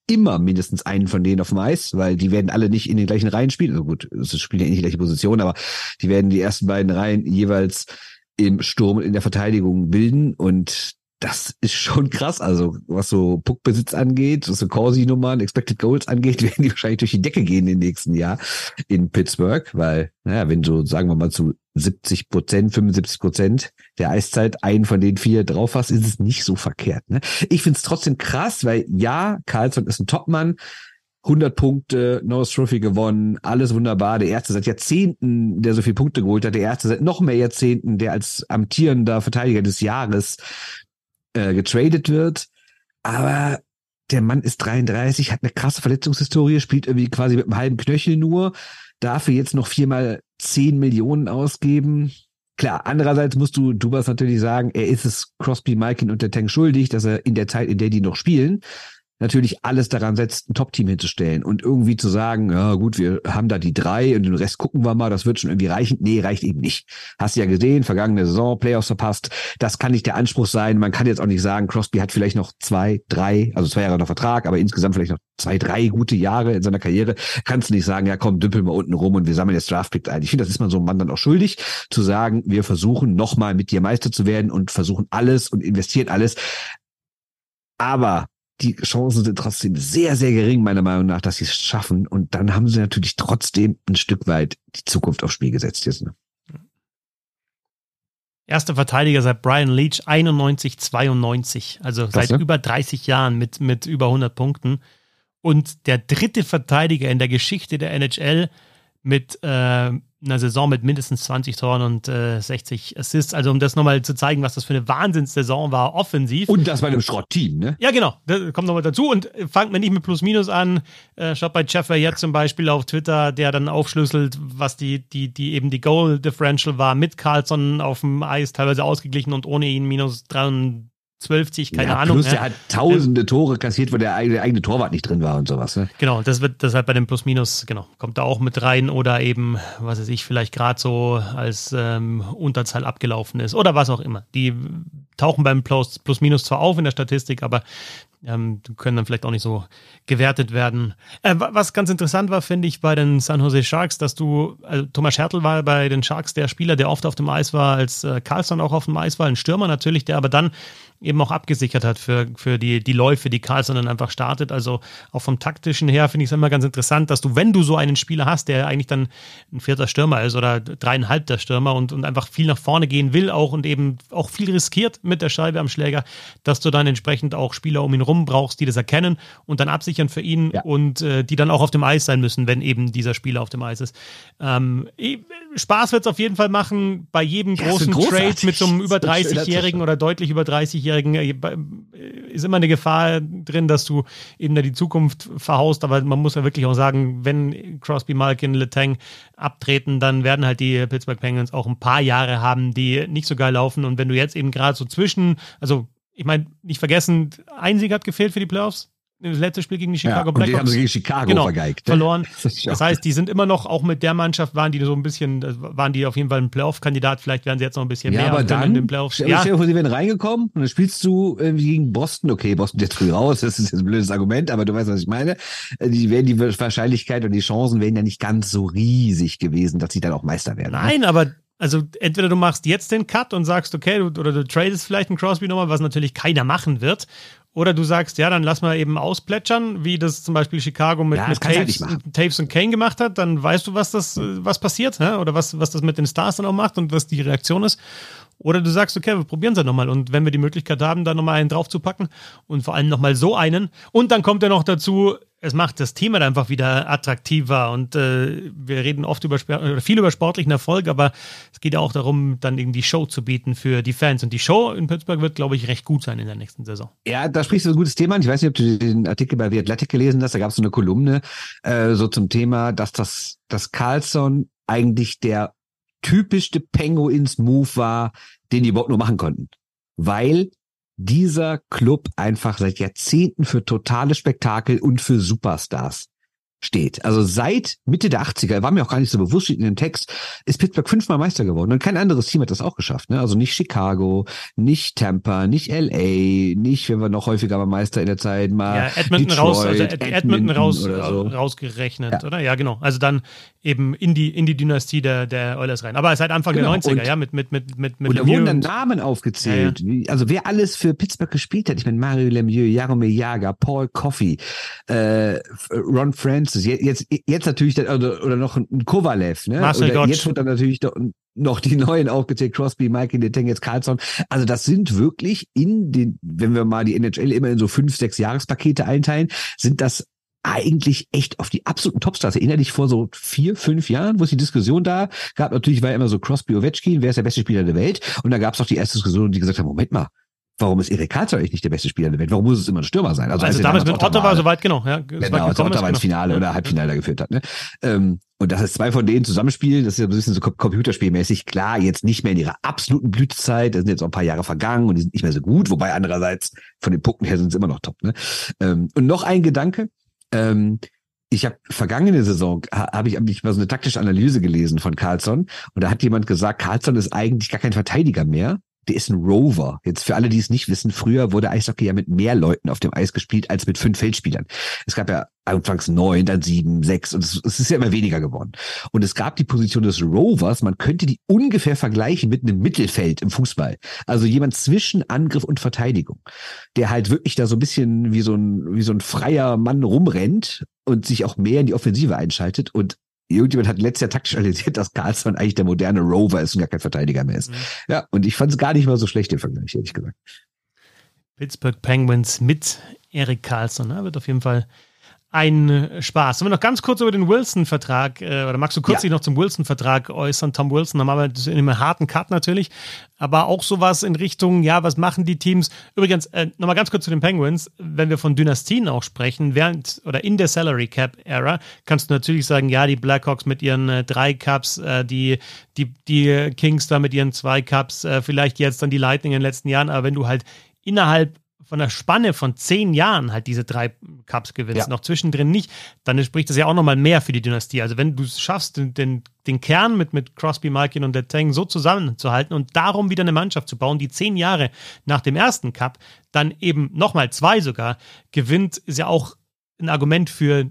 immer mindestens einen von denen auf dem Eis, weil die werden alle nicht in den gleichen Reihen spielen. Also gut, es spielen ja eh nicht die gleiche Position, aber die werden die ersten beiden Reihen jeweils im Sturm und in der Verteidigung bilden und das ist schon krass. Also was so Puckbesitz angeht, was so Corsi-Nummern, Expected Goals angeht, werden die wahrscheinlich durch die Decke gehen im nächsten Jahr in Pittsburgh, weil, naja, wenn du, sagen wir mal, zu siebzig Prozent, fünfundsiebzig Prozent der Eiszeit einen von den vier drauf hast, ist es nicht so verkehrt. Ne? Ich finde es trotzdem krass, weil ja, Karlsson ist ein Topmann, hundert Punkte, Norris Trophy gewonnen, alles wunderbar. Der erste seit Jahrzehnten, der so viele Punkte geholt hat, der erste seit noch mehr Jahrzehnten, der als amtierender Verteidiger des Jahres äh, getradet wird. Aber der Mann ist dreiunddreißig, hat eine krasse Verletzungshistorie, spielt irgendwie quasi mit einem halben Knöchel nur, dafür jetzt noch viermal zehn Millionen ausgeben. Klar, andererseits musst du, du was natürlich sagen, er ist es Crosby, Malkin und der Tank schuldig, dass er in der Zeit, in der die noch spielen, natürlich alles daran setzt, ein Top-Team hinzustellen und irgendwie zu sagen, ja gut, wir haben da die drei und den Rest gucken wir mal, das wird schon irgendwie reichen. Nee, reicht eben nicht. Hast du ja gesehen, vergangene Saison, Playoffs verpasst, das kann nicht der Anspruch sein. Man kann jetzt auch nicht sagen, Crosby hat vielleicht noch zwei, drei, also zwei Jahre noch Vertrag, aber insgesamt vielleicht noch zwei, drei gute Jahre in seiner Karriere. Kannst du nicht sagen, ja komm, dümpel mal unten rum und wir sammeln jetzt Draftpicks ein. Ich finde, das ist man so einem Mann dann auch schuldig, zu sagen, wir versuchen nochmal mit dir Meister zu werden und versuchen alles und investieren alles. Aber die Chancen sind trotzdem sehr, sehr gering, meiner Meinung nach, dass sie es schaffen. Und dann haben sie natürlich trotzdem ein Stück weit die Zukunft aufs Spiel gesetzt jetzt. Ne? Erster Verteidiger seit Brian Leach, einundneunzig zweiundneunzig. Also Krass, seit ne? über dreißig Jahren mit, mit über hundert Punkten. Und der dritte Verteidiger in der Geschichte der N H L mit äh, einer Saison mit mindestens zwanzig Toren und äh, sechzig Assists. Also um das nochmal zu zeigen, was das für eine Wahnsinnssaison war, offensiv. Und das bei einem Schrottteam, ne? Ja, genau. Das kommt nochmal dazu. Und fangt mir nicht mit Plus-Minus an. Äh, schaut bei Jeff jetzt zum Beispiel auf Twitter, der dann aufschlüsselt, was die, die, die eben die Goal-Differential war mit Carlson auf dem Eis, teilweise ausgeglichen und ohne ihn minus dreiundzwölfzig, keine ja, Ahnung. Plus, ne? der hat tausende Tore kassiert, wo der eigene, der eigene Torwart nicht drin war und sowas. Ne? Genau, das wird das halt bei dem Plus-Minus, genau, kommt da auch mit rein oder eben, was weiß ich, vielleicht gerade so als ähm, Unterzahl abgelaufen ist oder was auch immer. Die tauchen beim Plus, Plus-Minus zwar auf in der Statistik, aber ähm, können dann vielleicht auch nicht so gewertet werden. Äh, was ganz interessant war, finde ich, bei den San Jose Sharks, dass du, also Thomas Hertl war bei den Sharks der Spieler, der oft auf dem Eis war, als äh, Carlson auch auf dem Eis war, ein Stürmer natürlich, der aber dann eben auch abgesichert hat für, für die, die Läufe, die Carlson dann einfach startet. Also auch vom taktischen her finde ich es immer ganz interessant, dass du, wenn du so einen Spieler hast, der eigentlich dann ein vierter Stürmer ist oder dreieinhalbter Stürmer und, und einfach viel nach vorne gehen will auch und eben auch viel riskiert mit der Scheibe am Schläger, dass du dann entsprechend auch Spieler um ihn rum brauchst, die das erkennen und dann absichern für ihn ja. und äh, die dann auch auf dem Eis sein müssen, wenn eben dieser Spieler auf dem Eis ist. Ähm, Spaß wird es auf jeden Fall machen, bei jedem ja, großen Trade mit so einem über dreißigjährigen oder deutlich über dreißigjährigen ist immer eine Gefahr drin, dass du eben da die Zukunft verhaust, aber man muss ja wirklich auch sagen, wenn Crosby, Malkin, Letang abtreten, dann werden halt die Pittsburgh Penguins auch ein paar Jahre haben, die nicht so geil laufen und wenn du jetzt eben gerade so zwischen, also ich meine, nicht vergessen, ein Sieg hat gefehlt für die Playoffs. Das letzte Spiel gegen die Chicago ja, Blackhawks. Die haben sie gegen Chicago genau, vergeigt. Verloren. Das, das heißt, die sind immer noch, auch mit der Mannschaft waren die so ein bisschen, waren die auf jeden Fall ein Playoff-Kandidat. Vielleicht werden sie jetzt noch ein bisschen ja, mehr aber dann, in den Playoffs. Stell dir vor, sie werden reingekommen und dann spielst du irgendwie gegen Boston. Okay, Boston jetzt früh raus, das ist jetzt ein blödes Argument, aber du weißt, was ich meine. Die werden die Wahrscheinlichkeit und die Chancen wären ja nicht ganz so riesig gewesen, dass sie dann auch Meister werden. Nein, ne? aber also entweder du machst jetzt den Cut und sagst, okay, du, oder du tradest vielleicht einen Crosby nochmal, was natürlich keiner machen wird. Oder du sagst, ja, dann lass mal eben ausplätschern, wie das zum Beispiel Chicago mit, ja, mit Taves, halt Taves und Kane gemacht hat, dann weißt du, was das, was passiert, hä? Oder was, was das mit den Stars dann auch macht und was die Reaktion ist. Oder du sagst, okay, wir probieren es halt nochmal und wenn wir die Möglichkeit haben, da nochmal einen draufzupacken und vor allem nochmal so einen und dann kommt ja noch dazu, es macht das Thema dann einfach wieder attraktiver und äh, wir reden oft über oder viel über sportlichen Erfolg, aber es geht ja auch darum, dann irgendwie Show zu bieten für die Fans und die Show in Pittsburgh wird, glaube ich, recht gut sein in der nächsten Saison. Ja, da sprichst du ein gutes Thema an. Ich weiß nicht, ob du den Artikel bei The Athletic gelesen hast, da gab es so eine Kolumne äh, so zum Thema, dass das dass Carlson eigentlich der typischste Penguins-Move war, den die überhaupt nur machen konnten. Weil dieser Club einfach seit Jahrzehnten für totale Spektakel und für Superstars steht. Also seit Mitte der achtziger, war mir auch gar nicht so bewusst, steht in dem Text, ist Pittsburgh fünfmal Meister geworden. Und kein anderes Team hat das auch geschafft. Ne? Also nicht Chicago, nicht Tampa, nicht L A, nicht, wenn wir noch häufiger mal Meister in der Zeit, mal ja, Edmonton Detroit, raus, also Ed, Edmonton, Edmonton raus, oder so. rausgerechnet, Ja. oder? Ja, genau. Also dann eben in die, in die Dynastie der, der Oilers rein. Aber seit Anfang Genau. der neunziger, Und, ja, mit, mit, mit, mit, mit und da Lemieux wurden dann und- Namen aufgezählt. Ja, Wie, also wer alles für Pittsburgh gespielt hat. Ich meine, Mario Lemieux, Jaromir Jagr, Paul Coffey, äh, Ron Francis, jetzt, jetzt, jetzt natürlich, dann, oder, oder noch ein Kovalev, ne? Marcel Oder Gottsch. jetzt wird dann natürlich noch, noch die neuen aufgezählt, Crosby, Mikey, Letang, jetzt Carlson. Also das sind wirklich in den, wenn wir mal die N H L immer in so fünf, sechs Jahrespakete einteilen, sind das eigentlich echt auf die absoluten Topstars. Erinnere dich vor so vier, fünf Jahren, wo es die Diskussion da gab, natürlich war immer so Crosby, Ovechkin, wer ist der beste Spieler der Welt? Und da gab es auch die erste Diskussion, die gesagt haben, Moment mal, warum ist Erik Karlsson eigentlich nicht der beste Spieler der Welt? Warum muss es immer ein Stürmer sein? Also, als er damals mit Ottawa- Ottawa soweit, genau. Ja, Genau, als Ottawa ins Finale oder Halbfinale geführt hat. Ne? Ähm, und dass es zwei von denen zusammenspielen, das ist ja ein bisschen so computerspielmäßig. Klar, jetzt nicht mehr in ihrer absoluten Blütezeit, da sind jetzt auch ein paar Jahre vergangen und die sind nicht mehr so gut, wobei andererseits von den Punkten her sind sie immer noch top. Ne? Ähm, und noch ein Gedanke, ähm, ich habe vergangene Saison, ha, habe ich, hab ich mal so eine taktische Analyse gelesen von Carlson und da hat jemand gesagt, Carlson ist eigentlich gar kein Verteidiger mehr, der ist ein Rover. Jetzt für alle, die es nicht wissen, früher wurde Eishockey ja mit mehr Leuten auf dem Eis gespielt als mit fünf Feldspielern. Es gab ja anfangs neun, dann sieben, sechs und es, es ist ja immer weniger geworden. Und es gab die Position des Rovers, man könnte die ungefähr vergleichen mit einem Mittelfeld im Fußball. Also jemand zwischen Angriff und Verteidigung, der halt wirklich da so ein bisschen wie so ein, wie so ein freier Mann rumrennt und sich auch mehr in die Offensive einschaltet. Und irgendjemand hat letztes Jahr taktisch analysiert, dass Carlson eigentlich der moderne Rover ist und gar kein Verteidiger mehr ist. Mhm. Ja, und ich fand es gar nicht mal so schlecht im Vergleich, ehrlich gesagt. Pittsburgh Penguins mit Erik Karlsson, ne? Wird auf jeden Fall ein Spaß. Sollen wir noch ganz kurz über den Wilson-Vertrag, äh, oder magst du kurz ja. dich noch zum Wilson-Vertrag äußern? Tom Wilson, haben wir in einem harten Cut natürlich, aber auch sowas in Richtung, ja, was machen die Teams? Übrigens, äh, nochmal ganz kurz zu den Penguins, wenn wir von Dynastien auch sprechen, während oder in der Salary Cap Era, kannst du natürlich sagen, ja, die Blackhawks mit ihren äh, drei Cups, äh, die, die, die Kings da mit ihren zwei Cups, äh, vielleicht jetzt dann die Lightning in den letzten Jahren, aber wenn du halt innerhalb von der Spanne von zehn Jahren halt diese drei Cups gewinnst, ja. noch zwischendrin nicht, dann spricht das ja auch nochmal mehr für die Dynastie. Also wenn du es schaffst, den, den, den Kern mit, mit Crosby, Malkin und Letang so zusammenzuhalten und darum wieder eine Mannschaft zu bauen, die zehn Jahre nach dem ersten Cup dann eben nochmal zwei sogar gewinnt, ist ja auch ein Argument für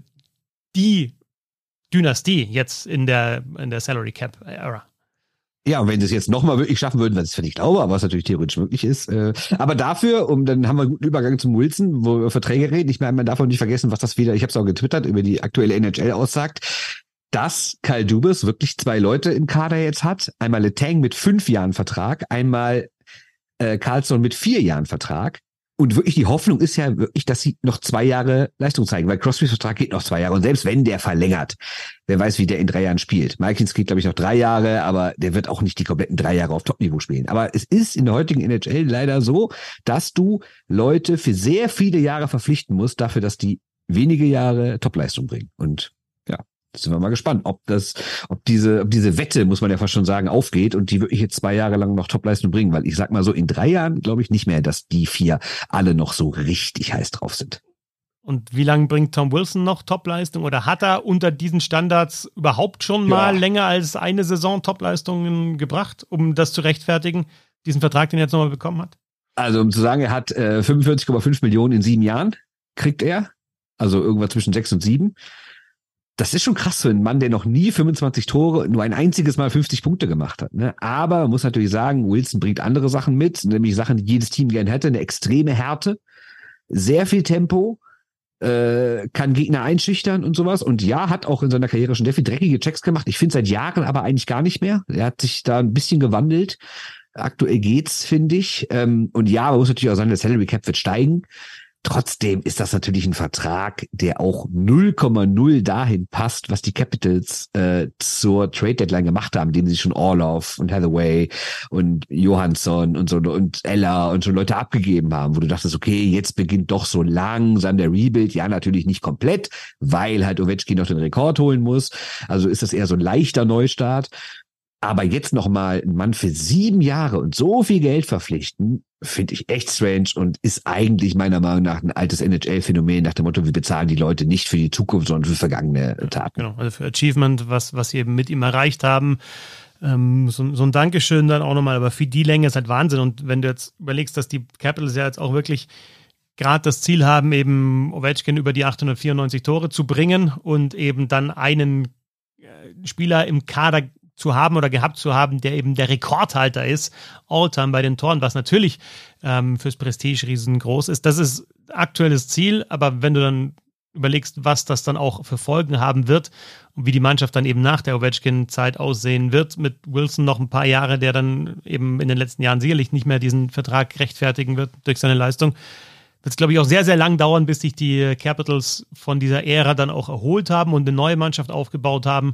die Dynastie jetzt in der, in der Salary Cap Era. Ja, und wenn sie es jetzt nochmal wirklich schaffen würden, was ich nicht glaube, aber was natürlich theoretisch möglich ist. Äh, aber dafür, um dann haben wir einen guten Übergang zum Wilson, wo wir Verträge reden. Ich meine, man darf auch nicht vergessen, was das wieder, ich habe es auch getwittert, über die aktuelle N H L aussagt, dass Kyle Dubas wirklich zwei Leute im Kader jetzt hat. Einmal Letang mit fünf Jahren Vertrag, einmal äh, Carlson mit vier Jahren Vertrag. Und wirklich die Hoffnung ist ja wirklich, dass sie noch zwei Jahre Leistung zeigen, weil Crosbys Vertrag geht noch zwei Jahre. Und selbst wenn der verlängert, wer weiß, wie der in drei Jahren spielt. Malkins geht, glaube ich, noch drei Jahre, aber der wird auch nicht die kompletten drei Jahre auf Top-Niveau spielen. Aber es ist in der heutigen N H L leider so, dass du Leute für sehr viele Jahre verpflichten musst, dafür, dass die wenige Jahre Topleistung bringen. Und ja, sind wir mal gespannt, ob das, ob diese, ob diese Wette, muss man ja fast schon sagen, aufgeht und die wirklich jetzt zwei Jahre lang noch Topleistung bringen, weil ich sag mal so, in drei Jahren glaube ich nicht mehr, dass die vier alle noch so richtig heiß drauf sind. Und wie lange bringt Tom Wilson noch Topleistung oder hat er unter diesen Standards überhaupt schon mal ja. länger als eine Saison Topleistungen gebracht, um das zu rechtfertigen, diesen Vertrag, den er jetzt nochmal bekommen hat? Also um zu sagen, er hat äh, fünfundvierzig Komma fünf Millionen in sieben Jahren, kriegt er, also irgendwas zwischen sechs und sieben. Das ist schon krass für einen Mann, der noch nie fünfundzwanzig Tore, nur ein einziges Mal fünfzig Punkte gemacht hat. Ne? Aber man muss natürlich sagen, Wilson bringt andere Sachen mit, nämlich Sachen, die jedes Team gern hätte. Eine extreme Härte, sehr viel Tempo, äh, kann Gegner einschüchtern und sowas. Und ja, hat auch in seiner Karriere schon sehr viel dreckige Checks gemacht. Ich finde seit Jahren aber eigentlich gar nicht mehr. Er hat sich da ein bisschen gewandelt. Aktuell geht's, finde ich. Ähm, und ja, man muss natürlich auch sagen, der Salary Cap wird steigen. Trotzdem ist das natürlich ein Vertrag, der auch null Komma null dahin passt, was die Capitals äh, zur Trade Deadline gemacht haben, indem sie schon Orlov und Hathaway und Johansson und so und Ella und so Leute abgegeben haben, wo du dachtest, okay, jetzt beginnt doch so langsam der Rebuild. Ja, natürlich nicht komplett, weil halt Ovechkin noch den Rekord holen muss. Also ist das eher so ein leichter Neustart. Aber jetzt nochmal einen Mann für sieben Jahre und so viel Geld verpflichten, finde ich echt strange und ist eigentlich meiner Meinung nach ein altes N H L-Phänomen nach dem Motto, wir bezahlen die Leute nicht für die Zukunft, sondern für vergangene Taten. Genau, also für Achievement, was, was sie eben mit ihm erreicht haben. Ähm, so, so ein Dankeschön dann auch nochmal, aber für die Länge ist halt Wahnsinn. Und wenn du jetzt überlegst, dass die Capitals ja jetzt auch wirklich gerade das Ziel haben, eben Ovechkin über die achthundertvierundneunzig Tore zu bringen und eben dann einen Spieler im Kader zu haben oder gehabt zu haben, der eben der Rekordhalter ist, All-Time bei den Toren, was natürlich ähm, fürs Prestige riesengroß ist. Das ist aktuelles Ziel, aber wenn du dann überlegst, was das dann auch für Folgen haben wird und wie die Mannschaft dann eben nach der Ovechkin-Zeit aussehen wird, mit Wilson noch ein paar Jahre, der dann eben in den letzten Jahren sicherlich nicht mehr diesen Vertrag rechtfertigen wird durch seine Leistung, wird es, glaube ich, auch sehr, sehr lang dauern, bis sich die Capitals von dieser Ära dann auch erholt haben und eine neue Mannschaft aufgebaut haben.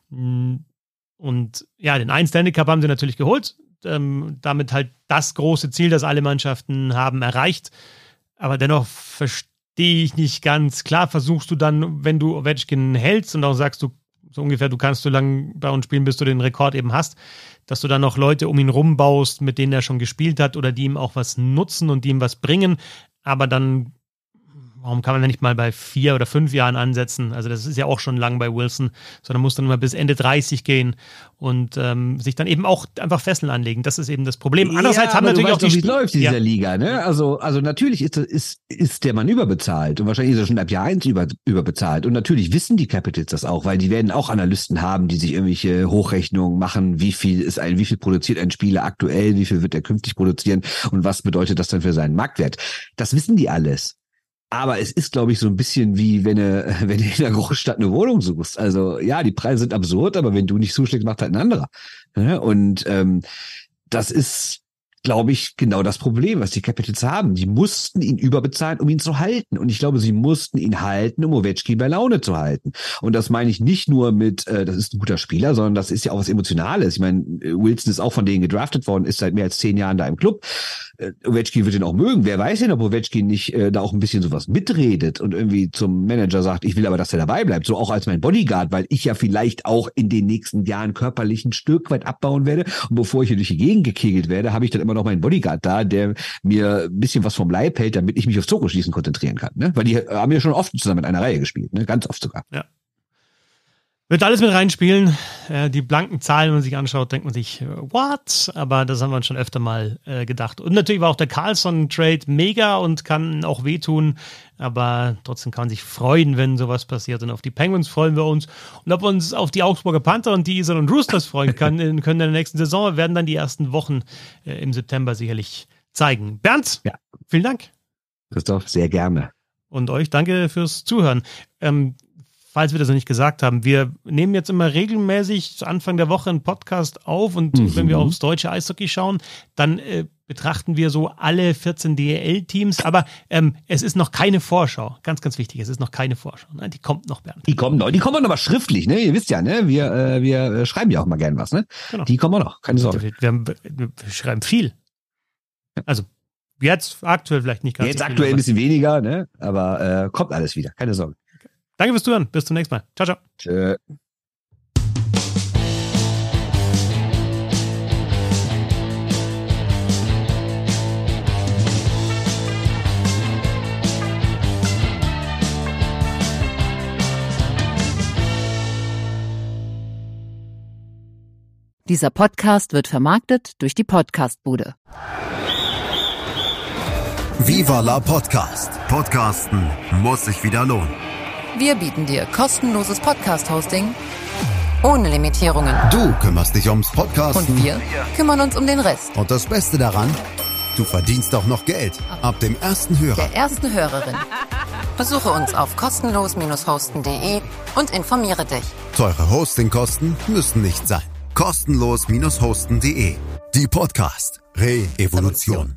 Und ja, den einen Stanley Cup haben sie natürlich geholt, ähm, damit halt das große Ziel, das alle Mannschaften haben, erreicht. Aber dennoch verstehe ich nicht ganz. Klar versuchst du dann, wenn du Ovechkin hältst und auch sagst, du so ungefähr, du kannst so lange bei uns spielen, bis du den Rekord eben hast, dass du dann noch Leute um ihn rumbaust, mit denen er schon gespielt hat oder die ihm auch was nutzen und die ihm was bringen. Aber dann, warum kann man nicht mal bei vier oder fünf Jahren ansetzen? Also das ist ja auch schon lang bei Wilson, sondern muss dann mal bis Ende dreißig gehen und ähm, sich dann eben auch einfach Fesseln anlegen. Das ist eben das Problem. Andererseits ja, haben natürlich auch die wie es läuft in dieser ja. Liga, ne? Also, also natürlich ist, ist, ist der Mann überbezahlt und wahrscheinlich ist er schon ab Jahr eins über, überbezahlt. Und natürlich wissen die Capitals das auch, weil die werden auch Analysten haben, die sich irgendwelche Hochrechnungen machen, wie viel ist ein, wie viel produziert ein Spieler aktuell, wie viel wird er künftig produzieren und was bedeutet das dann für seinen Marktwert. Das wissen die alles. Aber es ist, glaube ich, so ein bisschen wie, wenn du, wenn du in der Großstadt eine Wohnung suchst. Also ja, die Preise sind absurd, aber wenn du nicht zuschlägst, macht halt ein anderer. Und ähm, das ist, glaube ich, genau das Problem, was die Capitals haben. Die mussten ihn überbezahlen, um ihn zu halten. Und ich glaube, sie mussten ihn halten, um Ovechkin bei Laune zu halten. Und das meine ich nicht nur mit, äh, das ist ein guter Spieler, sondern das ist ja auch was Emotionales. Ich meine, Wilson ist auch von denen gedraftet worden, ist seit mehr als zehn Jahren da im Club. Äh, Ovechkin wird ihn auch mögen. Wer weiß denn, ob Ovechkin nicht äh, da auch ein bisschen sowas mitredet und irgendwie zum Manager sagt, ich will aber, dass er dabei bleibt. So auch als mein Bodyguard, weil ich ja vielleicht auch in den nächsten Jahren körperlich ein Stück weit abbauen werde. Und bevor ich hier durch die Gegend gekegelt werde, habe ich dann immer noch meinen Bodyguard da, der mir ein bisschen was vom Leib hält, damit ich mich auf Zurückschießen konzentrieren kann. Ne? Weil die haben ja schon oft zusammen in einer Reihe gespielt, ne? Ganz oft sogar. Ja. Wird alles mit reinspielen. Äh, die blanken Zahlen, wenn man sich anschaut, denkt man sich, what? Aber das haben wir uns schon öfter mal äh, gedacht. Und natürlich war auch der Carlson-Trade mega und kann auch wehtun. Aber trotzdem kann man sich freuen, wenn sowas passiert. Und auf die Penguins freuen wir uns. Und ob wir uns auf die Augsburger Panther und die Iserlohn Roosters freuen können, können in der nächsten Saison, werden dann die ersten Wochen äh, im September sicherlich zeigen. Bernd, ja. Vielen Dank. Christoph, sehr gerne. Und euch danke fürs Zuhören. Ähm, Falls wir das noch nicht gesagt haben, wir nehmen jetzt immer regelmäßig zu Anfang der Woche einen Podcast auf und mhm. wenn wir aufs deutsche Eishockey schauen, dann äh, betrachten wir so alle vierzehn D E L-Teams, aber ähm, es ist noch keine Vorschau. Ganz, ganz wichtig, es ist noch keine Vorschau. Ne? Die kommt noch, Bernd. Die kommen noch, die kommen noch mal schriftlich, ne? Ihr wisst ja, ne? Wir, äh, wir schreiben ja auch mal gern was, ne? Genau. Die kommen noch, keine Sorge. Wir, wir, haben, wir schreiben viel. Also jetzt aktuell vielleicht nicht ganz Jetzt so viel, aktuell ein bisschen weniger, ne? Aber äh, kommt alles wieder, keine Sorge. Danke fürs Zuhören. Bis zum nächsten Mal. Ciao, ciao. Tschö. Dieser Podcast wird vermarktet durch die Podcastbude. Viva la Podcast. Podcasten muss sich wieder lohnen. Wir bieten dir kostenloses Podcast-Hosting ohne Limitierungen. Du kümmerst dich ums Podcasten. Und wir kümmern uns um den Rest. Und das Beste daran, du verdienst auch noch Geld. Ab dem ersten Hörer. Der ersten Hörerin. Besuche uns auf kostenlos hosten punkt de und informiere dich. Teure Hostingkosten müssen nicht sein. kostenlos hosten punkt de. Die Podcast Re-Evolution.